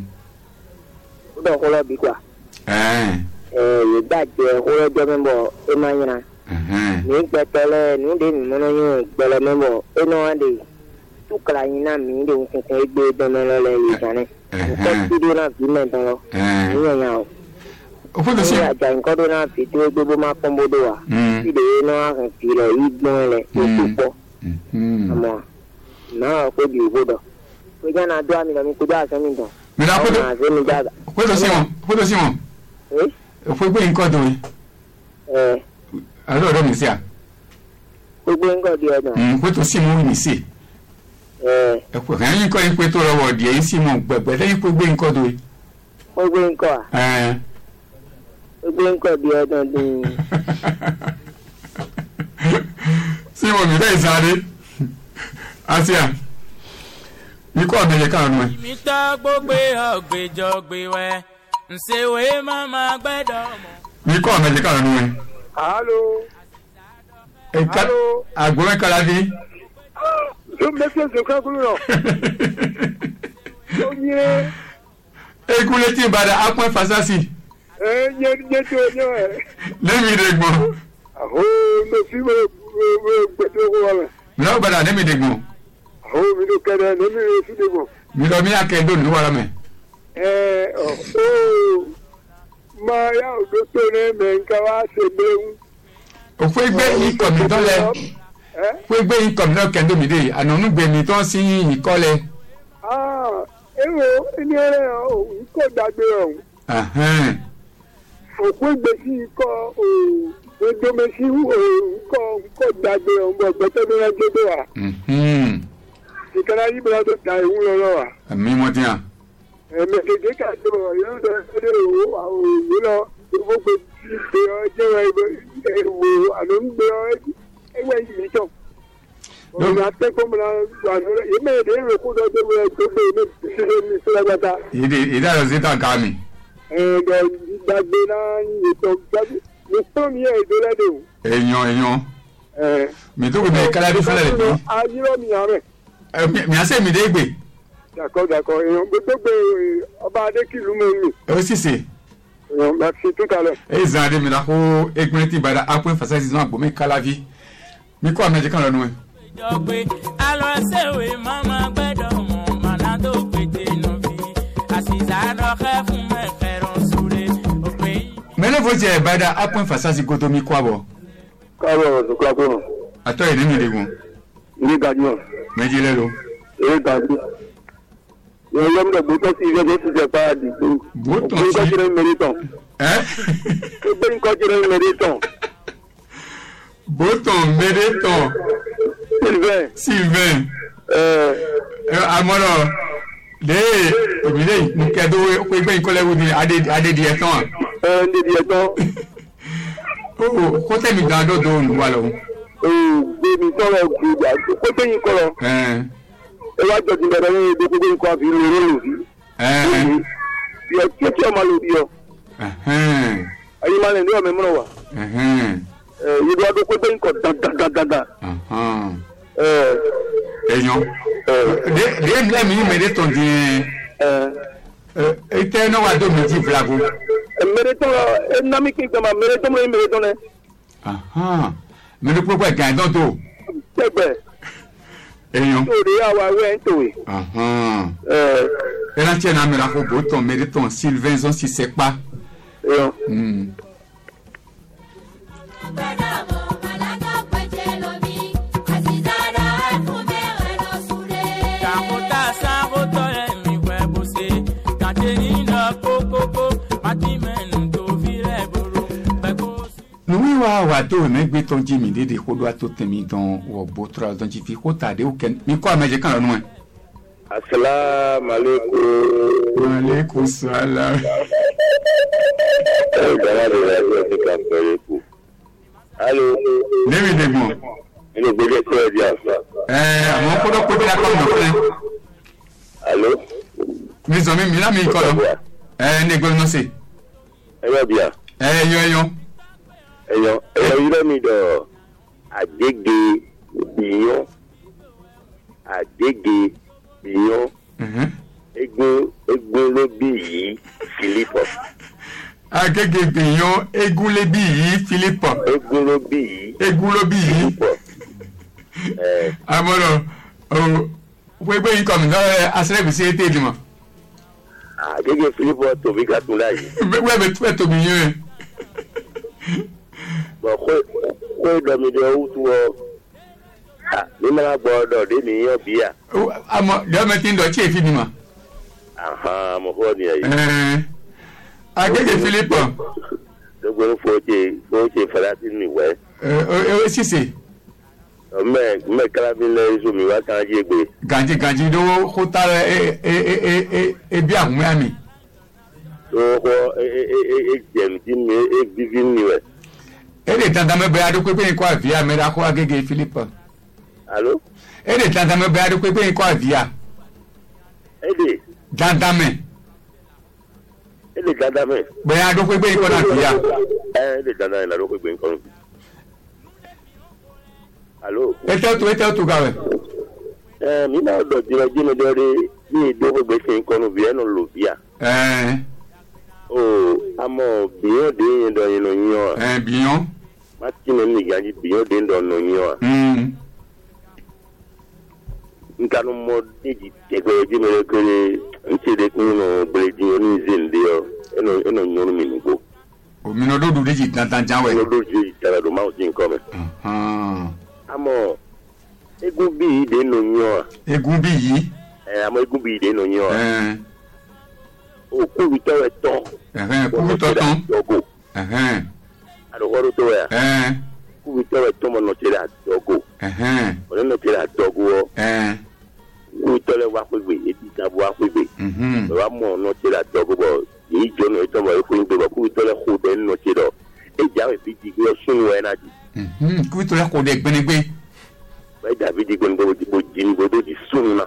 do ko lo bi kwa eh eh yi da je ko lo jo membo e ma yina eh ni gbetele ni de mi mono yin gbele membo e no ande tu kala yina mi de un ko egbe do me lo le yi jane ko ti do na bi me don lo eh ni yan o o fo do si ya ja nko do na fi to egbe bo ma pon bodo wa ti de no a kan fi lo yi gbon le o tu po mm amo na ko di bodo ko jana do ami na mi ko da so mi don mais la photo photo Simon photo Simon oui faut gbe nko do eh alors do mi sia ko gbe nko di odo mm photo Simon mi si eh e ko kan yin ko yin pe to lowo di e Simon gbegbe le yin ko gbe nko do ko gbe nko eh ko gbe nko di odo din Simon mi dai sare Asia mi ko be ka nu mi ta gbogbe ogbejo gbewe nse we mama gbedo mo mi ko be ka nu Allô. e ka agbo me kala di Je me fais ce que vous voulez. e ku le ti bada apon fasasi Eh, il y a des gens qui le mi de gbo oh, me fi me me mi lo bada le mi de gbo oh, me do kada, me me fi de bon. mi lo mi akendo ni wala me Eh, oh, oh. Ma ya o do to ne me nka wa se beun. o fo gbe yi ko mi don le Eh? fo gbe yi ko mi no kendo mi de anonu gbe mi ton si yi ko le Ah, ewo, ni ere o, ko dagbe o. ahan O ko gbe si ko o, o do me si o ko ko dagbe o mo gbe to me na gbe wa. mhm Ìkànnì ayé bẹ̀rẹ̀ tó ta ìwú lọ́wọ́ wa. mi mo dia ẹ̀mí kékeré kàdé wọ̀ yóò lọ sí ìwò àwọn òwò lọ gbogbo ìgbé ọjọ́ ìwò àná ń gbé ẹgbẹ́ yìí tọ̀. ọ̀nà akẹ́kọ̀ọ́ mi náà wà lórí yìí mẹ́rin ní ìrèkú lọ́jọ́ mi tó gbé mi sílẹ̀ mi sílẹ̀ gbàtà. ìdájọ́ sí tàn ká mi. ẹ̀ẹ́dọ̀ gbàgbé náà ètò gbàgbé mi tó mi yẹ èdè lẹ́dẹ̀ o. èèyàn èèyàn. mi tó gbé kálá dé fúnlẹ̀ lè bí. ayírọ̀ mi yàn rẹ̀. mi à sẹ́ mi dé gbé. D'accord, d'accord. Et on peut te ọba adékìlú mẹ́rin. ó sì sè. Merci tout à l'heure. e zan de mi la ko egbin ti bada apun fasa si zan agbomi kalavi mi ko ameje kan lọ́nu ẹ. ìjọgbe alọ́sẹ̀wé mama gbẹ́dọ̀ mọ̀ mànádó pété nọ́bí àṣìṣàdọ̀kẹ́ fún mẹ́kẹ̀rọ̀ súré òpin. mẹ́lẹ́ fo tiẹ̀ bada apun fasa si koto mi kọ́ àbọ̀. káàbọ̀ ọ̀sùn káàbọ̀. àtọ́ yìí nínú ìdìbò. ilé gàdúrà. méjì lẹ́nu. ilé gàdúrà. ìyẹn lọ́mọdé gbótọ́ sí ilé tó ti jẹ páàdì. gbótọ́ sí. ògbé nǹkan mẹ́rìtàn. ẹ́. ògbé nǹkan mẹ́rìtàn. gbótọ́ mẹ́rìtàn. Sylvain. Sylvain. ẹ ẹ amọ̀rọ̀ lé òbílẹ̀ nkẹ́dọ̀ pé gbẹ̀yìn kọ́lẹ́wò ni adédìẹ tán. ẹ ndédìẹ tán. ó kó tẹ̀mí gan dọ́dọ̀ olùwà lọ́wọ́. ó gbé mi sọ̀rọ̀ gbìyànjú àti kó tẹ̀yìn kọ́rọ̀. ẹ wá jọ ti bẹ̀rẹ̀ ní èdè gbogbo nǹkan àfi lóró lòdì. bí ọ tí ó tí ọ máa lò bí ọ. ayé máa lè ní ọmọ ìmúra wa. yìí wá dé kó tẹ̀yìn kọ́ dáadáa. èèyàn dé lẹ́mìí yìí mẹ́rẹ́ tán di ẹ tẹ́ náà wà dó méjì fúlago. mẹ́rẹ́ tán ẹ nami kí n kama mẹ́rẹ́ tán mẹ́rẹ́ mẹ́rẹ́ tán dẹ. mẹ́rẹ́ púpọ̀ gan dán tó. tẹ́gbẹ̀. èèyàn. tòde àwa wẹ́ ń tòwe. ẹ náà tiẹ̀ náà mẹ́rẹ́ kó bó tán mẹ́rẹ́ tán Sylvain zan si sẹ́ pa. nuwi wa wa do ne gbe ton ji mi dede ko do ato temi don wo bo tra don ji fi ko ta de o ken mi ko ameje kan lọ́nu ẹ. Assalamu alaikum. Wa alaikum salam. Eh jara de la de ka pere ku. Allo. Ne mi de mo. Inu gbe ko e di asa. Eh àwọn ko do ko bi la ko mo fún. Allo. Mi zo mi mi la mi ko lo. Eh ne gbe no se. E wa bia. Eh yo yo. Eyan eyan ire mi do Agege Biyan Agege Biyan egun egun lo bi yi Philippe Agege Biyan egun le bi yi Philippe egun lo bi yi egun lo bi yi eh amoro o we gbe yin kom no asere bi se te di mo Agege Philippe to bi gatun la yi we be to to bi yin bọ̀ kó kó dọ̀mí dọ̀ owó tó wọ ní mẹ́ta gbọ́dọ̀ dé ní yàn bíyà. àmọ́ dọ́mẹ tí ń dọ̀ tí èéfì ni mà. mo fọ́ ni ẹ̀yìn. Agege Philippe. gbogbo ń fọ́ọ̀ṣe fọ́ọ̀ṣe farasi mi wẹ́. ẹ ẹ ṣìṣe. mẹ mẹ kálábí lẹ iṣu mi wá kàn jí gbé. gànjí gànjí ló kó tá ẹ ẹ ẹ ẹ ẹ bí àwọn ẹ̀mí. tó kọ́ ẹ ẹ ẹ ẹ jẹ̀mí tí mi ẹ bíbí mi wẹ̀. Ede tantame be adu pepe ni kwa via mera ko Agege Philippe. Allô? Ede tantame be adu pepe ni kwa via. Ede tantame. Ede tantame. Be adu pepe ni kwa via. Eh ede tantame la adu pepe ni kwa. Allô? Ete tu ete tu gawe. Eh mi na do dire jime dore ni do pepe ni kwa via no lo via. Eh oh amo biyo de ndo yino nyo eh biyo matino ni gaji biyo de ndo no nyo mm nkanu mo deji tego ji mere kere nchede kuno breji oni zinde yo eno eno nyoru mi nugo o mi no do du deji tantan janwe no do ji tara do ma ojin come ah amo egun bi de no nyo egun bi yi eh amo egun bi de no nyo eh o ku bi to eton eh ku to ton eh ado woro to ya eh ku bi to eton mo no tira dogo eh o no tira dogo eh Où tu les vois, et tu t'as voir, mais vraiment, non, c'est la dogue, il y a une étoile, il faut une dogue, où tu les roues d'un noté d'or. Et j'avais dit que je suis un adit. Où tu les roues d'un bénégbé. Mais David dit qu'on doit dire une bodo du souna.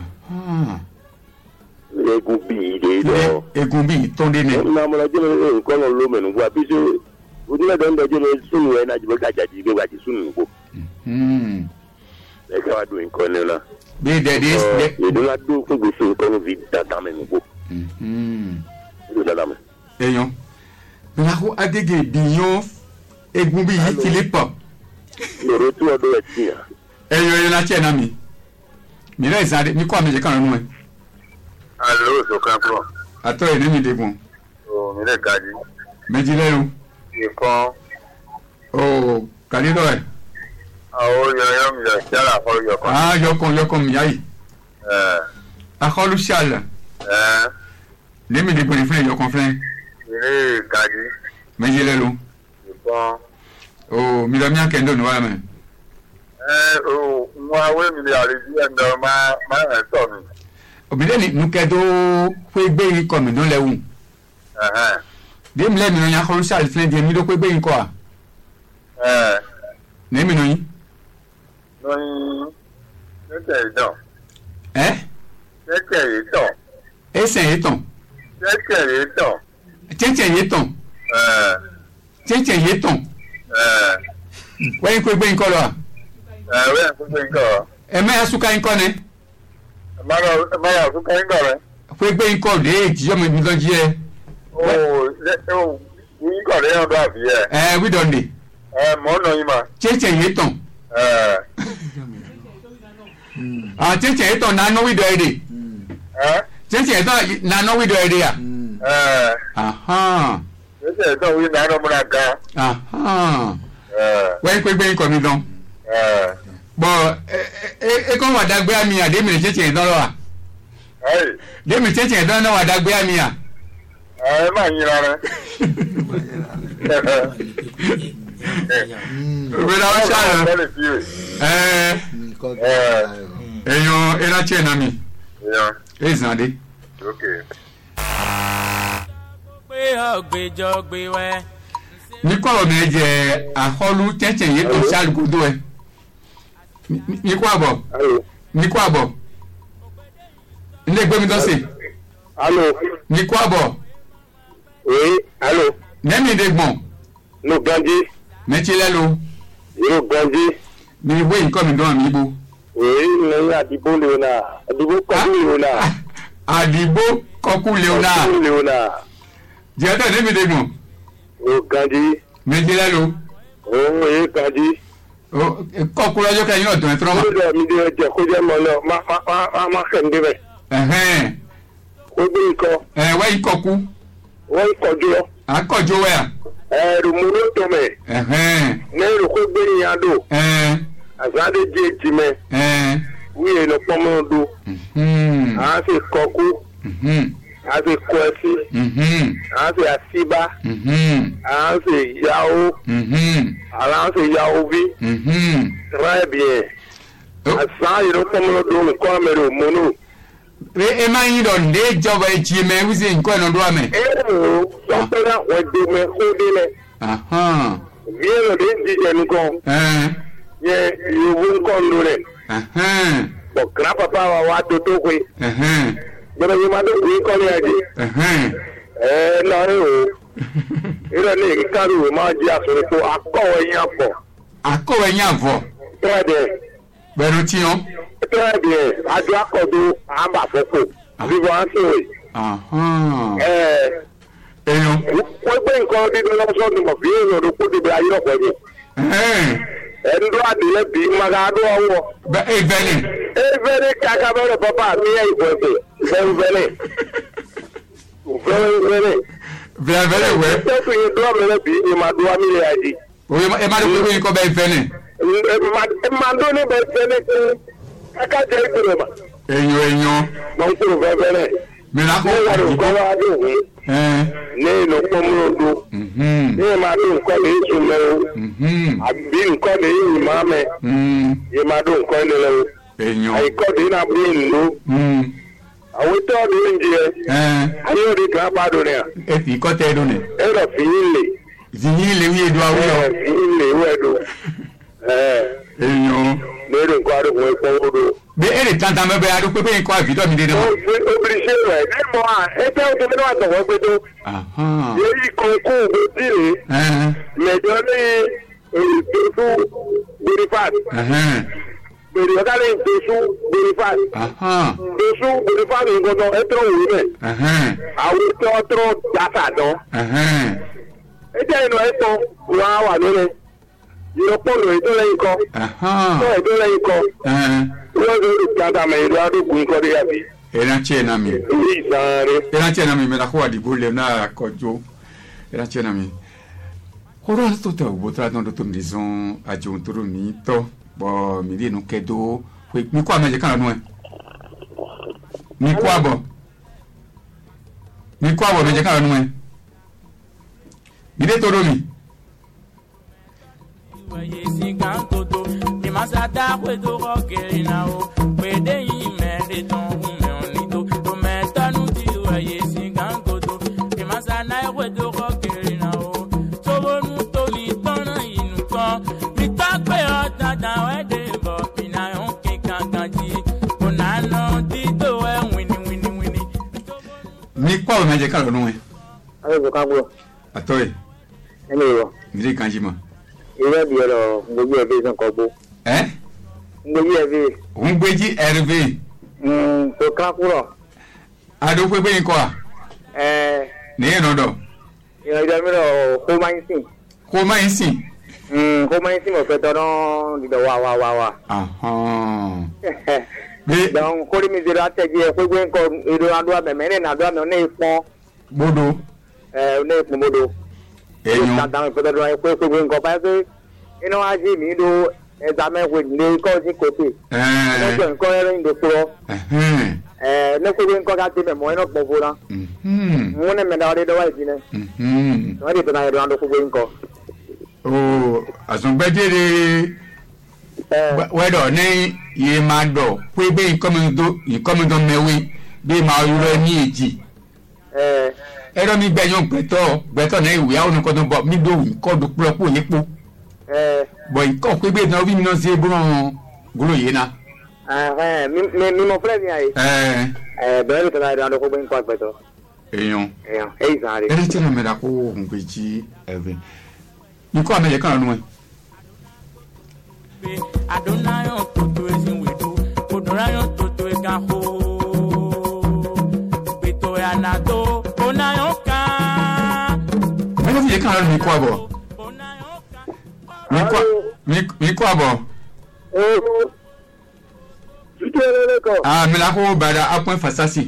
Les goubis, les dors. Les goubis, ton déné. Non, mais la gueule, on l'homme, on voit, puis je. Vous ne me donnez pas de souna, on a dit que tu vas dire souna. Hum. Les gars, on doit connaître là. Mais des des. Et de la douce, on doit se connaître vite dans la main. Hum. Dans la main. Et non. Mais la roue a des guébillions et goubis, il est pas. Le retour de la tienne. Et il y a un tien ami. Mais là, ils ont quoi, mais j'ai quand même moins. Allô, je comprends. Attends, il est mis des bons. Oh, mais les gars, mais dis-le où? Je comprends. Oh, Kalido. Ah, oh, il y a un million, il y a la folle, il y a quoi? Ah, Yokon, Yokon, Yaï. Euh. Ah, Kholuchal. Euh. Les mis des bons, les Yokon Flin. Il est gadi. Mais dis-le où? Je comprends. Oh, mais le mien, Kendo, nous, voilà, mais. Eh, oh, moi, oui, mais il y a les gens de ma, ma, ma, Obìnrin ní kẹ́dọ̀ pé gbé yín kọ́ mi ló lẹ́wù. Dèmi lẹ́mi náà yàn kọ́ ṣáà fún ẹ̀dín mi ló pé gbé yín kọ́ à. Nèmi náà yín. Lóyún tẹ́tẹ̀ yìí tán. Ẹ́. Tẹ́tẹ̀ yìí tán. Ẹsẹ̀ yìí tán. Tẹ́tẹ̀ yìí tán. Tẹ́tẹ̀ yìí tán. Tẹ́tẹ̀ yìí tán. Wẹ́yìn pé gbé yín kọ́ lọ à. Wẹ́yìn pé gbé yín kọ́. Ẹ mẹ́yà súnká yín kọ́ ni. Mara mara súnká yín kọ́ rẹ̀. Pé gbé yín kọ́ dé ìtìjọ́ mi ní lọ́jí ẹ. Oh, oh, yín kọ́ rẹ̀ yàn dọ́ àbí ẹ. Ẹ wídọ̀ndé. Ẹ mọ̀ ọ́nà yín ma. Tẹ́tẹ̀ yìí tán. Ah, tẹ́tẹ̀ yìí tán nánú wídọ̀ ẹ̀ dè. Tẹ́tẹ̀ yìí tán nánú wídọ̀ ẹ̀ dè à. Tẹ́tẹ̀ yìí tán wí nánú múra gan. Wẹ́n pé gbé yín kọ́ mi dán. Bọ̀ ẹ kọ́ wà dàgbé àmì à dèmi ní tẹ́tẹ̀ yìí tán lọ́wọ́ à. Dèmi tẹ́tẹ̀ yìí tán náà wà dàgbé àmì à. Ẹ máa yin ara. Wẹ́n àwọn ṣáà lọ. Èèyàn ẹ̀rá tiẹ̀ náà mi. Ẹ̀ zàn dé. Pé ọ̀gbẹ́jọ́ gbé wẹ́. Ní kọ́lọ̀ mi ẹ jẹ àkọlù tẹ́tẹ̀ yìí tó ṣàlùkòdó ẹ. Ní kó àbọ̀. Ní kó àbọ̀. Ilé gbé mi tó sè. Allô. Ní kó àbọ̀. Oui, allô. Nẹ́mi de gbọ̀n. Nous Gandhi. Mẹ́tí lẹ́lu. Nous Gandhi. Mi ìwé nǹkan mi dán mi bó. Oui, lẹ́yìn àdìbò Léonard. Àdìbò kọ́kú Léonard. Àdìbò kọ́kú Léonard. Kọ́kú Léonard. Jẹ́tẹ̀ nẹ́mi de gbọ̀n. Nous Gandhi. Mẹ́tí lẹ́lu. Oui, Gandhi. Kọ́kú lọ́jọ́ kẹ́yìn ọ̀dùn ẹ̀ tọ́rọ ma. Kó jẹ́ mi dé ẹ̀jẹ̀ kó jẹ́ mọ́ lọ, má má má má kẹ́ ń débẹ̀. Kó gbé ikọ̀. Ẹ wẹ́yìn kọ́kú. Wọ́n kọjú lọ. À ń kọjú wẹ́ à. Ẹ̀rù mú ló tó mẹ́. N'ẹ̀rù kó gbé yín adó. Àzáde jí èjì mẹ́. Wíyẹn lọ pọ́nmọ́ do. À á sì kọkú. À á sì kọ ẹsí. À á sì àsíbá. À á sì yáwó. À á sì yáwó bí. Très bien. Àzá yìí lọ pọ́nmọ́ do mi kọ́ mẹ́rin òmùnú. E ma yin dɔ ne jɔba etsi mɛ wisi nkɔ yɛ nɔdɔ amɛ. Ee sɔpɛra wɛdo mɛ kóde lɛ. Viɛ lɔ de di jɛ nukɔ. Yɛ yovo nkɔ ndo lɛ. Bɔn gra papa wa wa to to koe. Gbɛdɔ yi ma do koe kɔni yɛ di. Ɛɛ n'are o. Ira ne yi kari o ma di asɔrɔ ko akɔwɛ nya fɔ. Akɔwɛ nya fɔ. Tɛ dɛ. Bɛrù tiɲɔ. Très bien, adu akɔdu aba fɔko vivo ansewe. Ɛɛ eyan. wọ́n gbé nǹkan dídún lọ́sọ̀ ní mọ̀ fi èèyàn ló kó dìbò ayé ọ̀pọ̀ yìí. ẹni tó àdìlẹ́ bí maga adó ọwọ́. bẹ́ẹ̀ ẹ bẹ́ẹ̀ ni. ẹ bẹ́ẹ̀ ni kaka bẹ́ẹ̀ papa mi yẹ ìbọn ẹ̀sẹ̀ bẹ́ẹ̀ bẹ́ẹ̀ bẹ́ẹ̀ bẹ́ẹ̀. bẹ́ẹ̀ bẹ́ẹ̀ wẹ́. sẹ́kù yìí dúró mẹ́rẹ̀ bí ìmàdúrà mi yẹ àjì. o ẹ má dé pé kó bẹ́ẹ̀ fẹ́ ni. ìmàdúrà ni bẹ́ẹ̀ fẹ́ ni kaka jẹ́ ìkúrẹ́ ma. èèyàn èèyàn. wọ́n kúrò bẹ́ẹ̀ bẹ́ẹ̀. mìíràn kó wà ní kọ́ wá dùn mí. ní ìlú pọ́nmọ́dún. ní ìmàdún nǹkan lè sùn lẹ́wọ̀. àbí nǹkan lè yìn máa mẹ́. ìmàdún nǹkan lè lẹ́wọ̀. èèyàn. àìkọ́dé náà bí ìlú. àwọn tó ọdún ń jẹ. ayé òde kan bá dùn ní à. ẹ fi ikọ́ tẹ́ ẹ dùn ní. ẹ lọ fi yín lè. fi yín lè wí edu awúyọ. fi yín lè wú ẹdùn. èèyàn. lórí nǹkan àdókùn ẹ̀kọ́ odò. bí èrè tantan mẹ́bẹ̀ẹ́ adókòó pé nǹkan àfidọ́ mi dédé wọn. obìnrin ṣe wẹ̀ ẹ mọ à ẹ jẹ́ òtún mi náà tọ̀wọ́ gbé tó. yéé kan kú ògbó sílè. mẹjọ ní ìtòsú gbèrèfàt. gbèrè ọ̀gá ní ìtòsú gbèrèfàt. ìtòsú gbèrèfàt nǹkan náà ẹ tọ́ òwú rẹ̀. àwọn tó tọ́ dàtà dán. ẹ jẹ́ ìnà ẹ tọ́ wọn á wà lórí ìrọ́pọ̀lù ètò lẹ́yìn kọ́. tó ètò lẹ́yìn kọ́. wọ́n lè gbàdá mẹ́ ìlú àdókùn ikọ́ dé yàbí. Eranche na mi. Izare. Eranche na mi me la ko adibo le na kojo. Eranche na mi. Koro to te obo tra don to mi zon ajo ntoro mi to bo mi le nu kedo we mi ko ameje kan nu e. Mi ko abo. Mi ko abo meje kan nu e. Mi de toro mi. Waye sigan toto mi masata kwe to ko kerina o pe de yin me de ton mi kwa o meje kan lonu e ayo ko kagbo atoy ene yo mi kan jima ire bi ro ngbeji e be san kogbo eh ngbeji e be ngbeji rv mm to kakuro ado pe pe nko a eh ni no do ire ja mi ro ko ma nsin ko ma nsin mm ko ma nsin mo fe to don di do wa wa wa wa aha donc ko mi zira teje ko gbe nko edo ado abe me na ado ame ne ipon bodo eh ne ipon bodo eyan ta dan ko do ko ko gbe nko pa se ino aji mi do examen we le ko si kote eh ko nko ero inde pro eh eh ne ko gbe nko ga ti me mo ino po fora mhm mo ne me da ore do wa ji ne mhm wa di to na ero ando ko gbe nko o asungbejere wẹ́dọ̀ ní iye máa dọ̀ pé bí ìkọ́mọdọ́ mẹ́wé bí máa yúrọ ní èjì ẹ̀rọ mi gbẹ̀yàn gbẹ̀tọ̀ gbẹ̀tọ̀ náà ìwé àwọn ọ̀nà bọ̀ mí dò ìkọ́dù púlọ̀pù yípo bọ̀ ìkọ́ pé bí ìdánwò bí mi náà ṣe búrọ̀ gúlò yìí ná. mi mọ fúlẹ̀ ní àyè bẹ̀rẹ̀ ló tẹ̀lé àdó kó gbé nǹkan àgbẹ̀tọ̀. èèyàn èèyàn èyí sàn án rè. ẹni tí wọn mẹ́ta kó òun gbé jí ẹ̀fẹ̀ ikú àmẹ́yẹ kan lọ́nu ẹ̀. Adonayo toto ezin wedo Odonayo toto egan ho Beto ya nato Onayo kan Mẹ́lẹ́ fi yẹ káàrọ̀ mi kó àbọ̀ mi kó àbọ̀ ah mi la kó bàdà apọ́n fasasi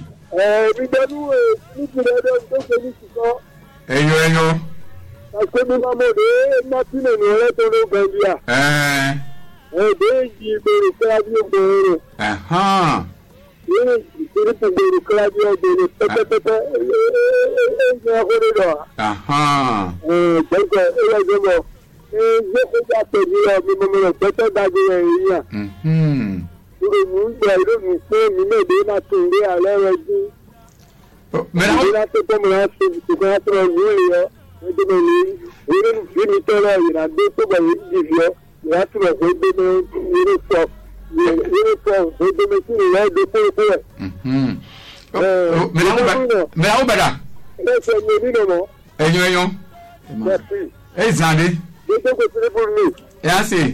ẹ̀yọ ẹ̀yọ Akwai mamode Martin ne wala to no gambia eh eh deji be radio be aha eh dire pe be radio be pepe pepe eh ya ko do aha eh donc eh ya go eh je ko ja pe ni o mi mo mo pepe da je ya mhm ile mu ya ile mi se mi me de na to re ale re ji me la na to ko mo na se ko na to re yo de me ni ile mi ni to ra ira de to ba yi di yo ya to ko de me ni to ni to de me ti ya de ko ko mhm me la ba me la ba da e se me ni no mo ẹyọ ẹyọ ẹ zande de to ko ti pour ni ya se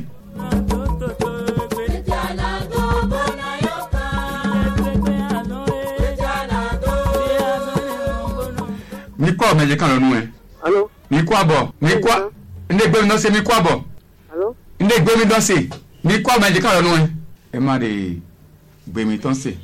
mi kọ́ ọ̀mẹ̀jẹ kan lọ́nu ẹ̀. Allô? Mi kwa bo, mi kwa. Nde gbe mi don se mi kwa bo. Allô? Nde gbe mi don se. Mi kwa ma je kan lọ́nu ẹ̀. Ẹ má de gbe mi ton se.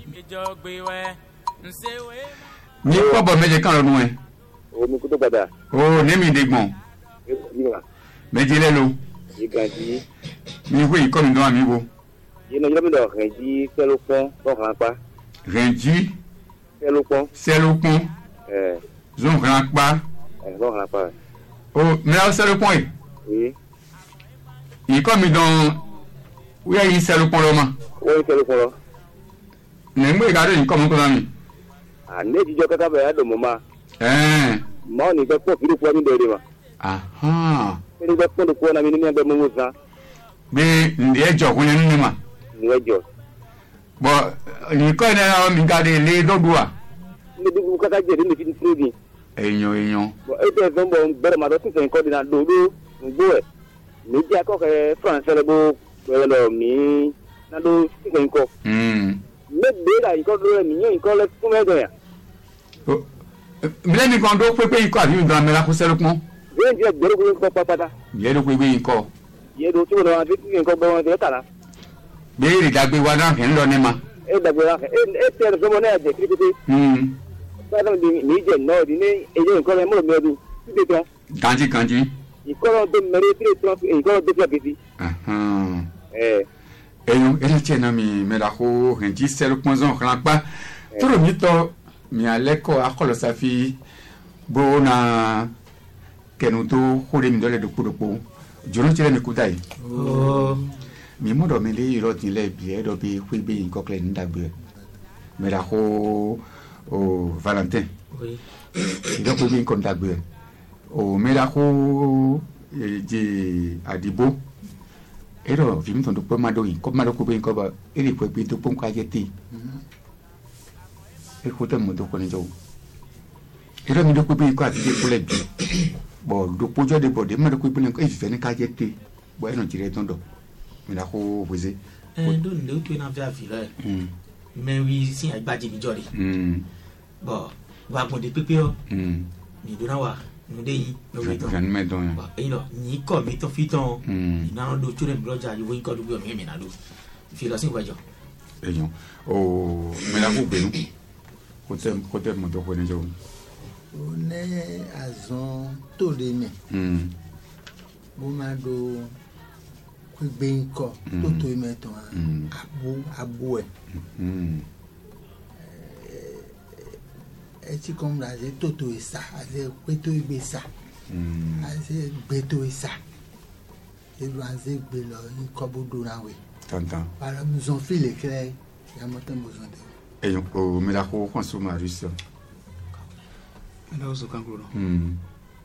Mi kwa bo meje kan lọ́nu ẹ̀. O mi kuto pada. O ne mi de gbon. Meje le lo. Iganji. Mi we iko mi don ami wo. Yi no mi do renji selo pon to kan pa. Renji Selo pon. selo pon. Eh. Zon ran pa. Eh, to kan pa. O mi la selo pon. Oui. Iko mi don Oui, il s'est le problème. Oui, c'est le problème. N'aimez regarder une commande comme ami. Ah, n'est-ce que tu as de moment. Eh. Moi, on n'est pas pour le point de l'eau. Ah ah. Il n'est pas pour le point de l'eau. Mais, il y a déjà un élément. Oui, Dieu. Bon, il connaît un mingade les deux doigts. Le double catage de l'une de l'une. Eh, non, eh, non. Bon, et puis, on va faire ma dose de coordinate de l'eau. Mais il y a encore français, le beau, le mi, n'a d'eau, c'est un corps. Hum. Mais déjà, il colle le mignon, il colle le fumé de rien. Mais les gens doivent payer quoi? Ils doivent me la pousser le pont. Viens dire, de l'eau, il papa. Il y a le payer encore. Il y a d'autres qui ont dit qu'il y a encore de là. Mais il y a des gens qui ont donné ma. Et d'abord, et c'est le monnaie de critiquer. Hum. Par exemple, il y a une ordre, et il y a encore un mot de tout de temps. Ganji, Ganji. Il colle de mériter et il colle de faire petit. Ah ah. Eh. Et nous, elle tient à mi, mais la roue, un dix, c'est le point zone, rien pas. Tout le mytho, mi a l'écho à colo sa fille, bona, que nous tous, ou les midole de coup de peau. Je ne sais pas m'écouter. Oh. Mi modo me li ro tin le bi e do bi hui bi in kokle ndagbe. Me la ho o Valentin. Oui. Il do bi in kon dagbe. O me la ho je Adibo. Ero vi mi ton do po mado in ko mado ko bi ko ba eri po bi to pon ka jeti. E ko te mo do ko ni jo. Ero mi do ko bi ko ati ko le bi. Bo do po jo de bo de mado ko bi ko e fi ni ka jeti. Bo e no jire ton do. Mais là, vous vous êtes. Donc, nous tu es dans la ville. Mais oui, si il y a pas de bijoli. Bon, va prendre des pépés. Ni de nawa, nous déy, nous mettons. Je ne mets donc. Et non, ni comme mettons fiton. Il n'a pas de bloja, il voit encore du bien mais na do. Philosophie voyons. Et non. Oh, mais là vous benu. Côté côté mon donc on est on est à zone tout de mai. Hmm. Bomado Benko, tout est maintenant abou abou et tu comme là j'ai tout est ça j'ai tout est ça j'ai beto est ça et doit j'ai belo ni kobo do na we tantan par nous on fait les clés il y a maintenant besoin de et donc oh mais là ko consomme russe là aussi quand hmm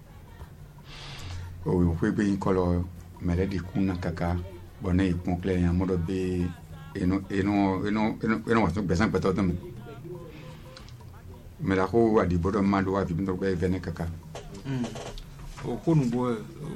oh on peut bien color malade kuna kaka bona ipon clair ya modo be eno eno eno eno eno wato besan peto dum me la ko adi bodo mando wa bindo be vene kaka mm o ko nu bo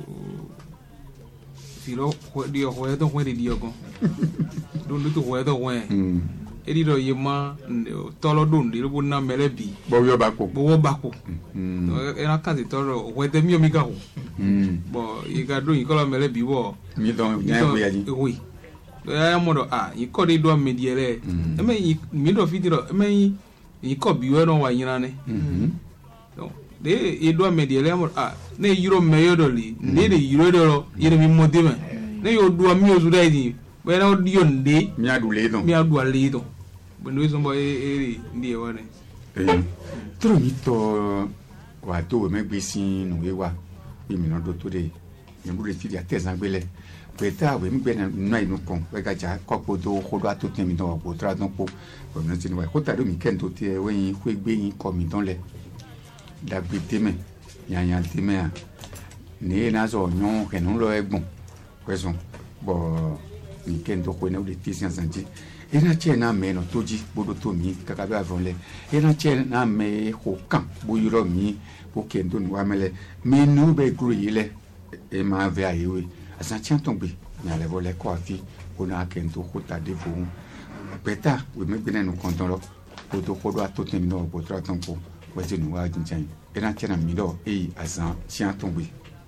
filo ko di o ko to ko di o ko do lu to ko to we mm edi do yema tolo don di bo na mele bi bo yo bako bo wo bako mm era kazi tolo we te mi o mi ka ko mm bo i ga do i ko la mele bi bo mi don nya we yaji oui ya mo do ah i ko di do mediere e me mi do fitiro e me i ko bi we no wa yina ne mm donc de i do mediere mo ah ne yiro me yo do li ne de yiro do yire mi mo de me ne yo do mi o zu dai di be na o di yo nde mi adu le don mi adu le don bon nous sommes e ndi e wane eh tro mi to wa to me gbe sin nu we wa bi mi no do to de ni bu le ti ya tezan gbele pe ta we mi gbe na na inu kon we ga ja ko po do ko do ato tin mi don ko tra don po ko mi ti ni wa ko ta do mi ken to ti e we yin ko gbe yin ko mi don le da gbe te me yan yan te me a ni na zo nyon ke no lo egbon question bo mi ken to ko ne o de ti sian sanji ina che na me no toji bodo to mi kaka be avonle ina che na me ho kan bo yuro mi bo kendo ni wa mele me nu be gru yile e ma ve ayewe asan tian tombe na le vole ko afi ona kendo ko ta de fo beta we me bene no konton lo bodo ko do ato temi no bo tra tampo we ti nu wa jinjan ina che na mi do e asan tian tombe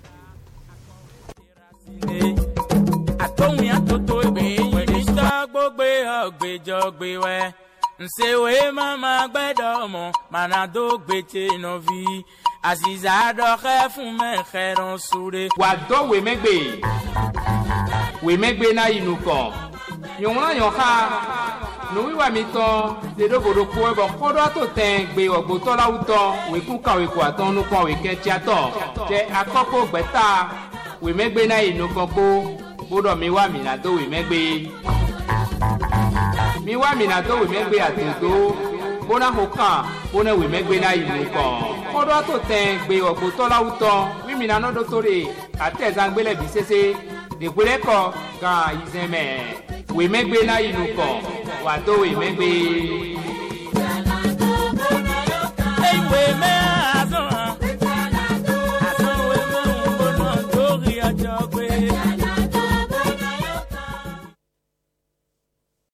atomi atoto ebe gbogbo ọgbẹjọgbe wẹ nsewe mama gbẹdọ mọ manado gbẹtẹ nọvi àṣìṣà dọkẹ fún mẹkẹrán súre. wà dọ́ wèmẹ́gbè wèmẹ́gbè náà inú kàn yòówùn yàn ká nùwíwà mi tán dédógodò kó ẹbọ kọ́dọ̀ tó tẹ̀ gbé ọ̀gbọ́tọ́ láwùtọ́ wèkú kan wèkú àtọ́ nùkọ́ wèkẹ́ tíátọ̀ jẹ́ akọ́kọ́ gbẹ́ta wèmẹ́gbè náà inú kàn kó bódò mi wá mi nà tó wì mẹ́gbẹ́ mi wá mi nà tó wì mẹ́gbẹ́ àtòtò bóná ho kàn bóná wì mẹ́gbẹ́ náà ìlú kàn kọ́dọ̀ tó tẹ̀ gbé ọ̀gbọ̀ tọ́láwù tán wí mi nà nọ́dọ̀ tó rè àtẹ̀sán gbélé bí sẹ́sẹ́ dègbélé kọ gan ìzẹ́mẹ̀ wì mẹ́gbẹ́ náà ìlú kàn wà tó wì mẹ́gbẹ́.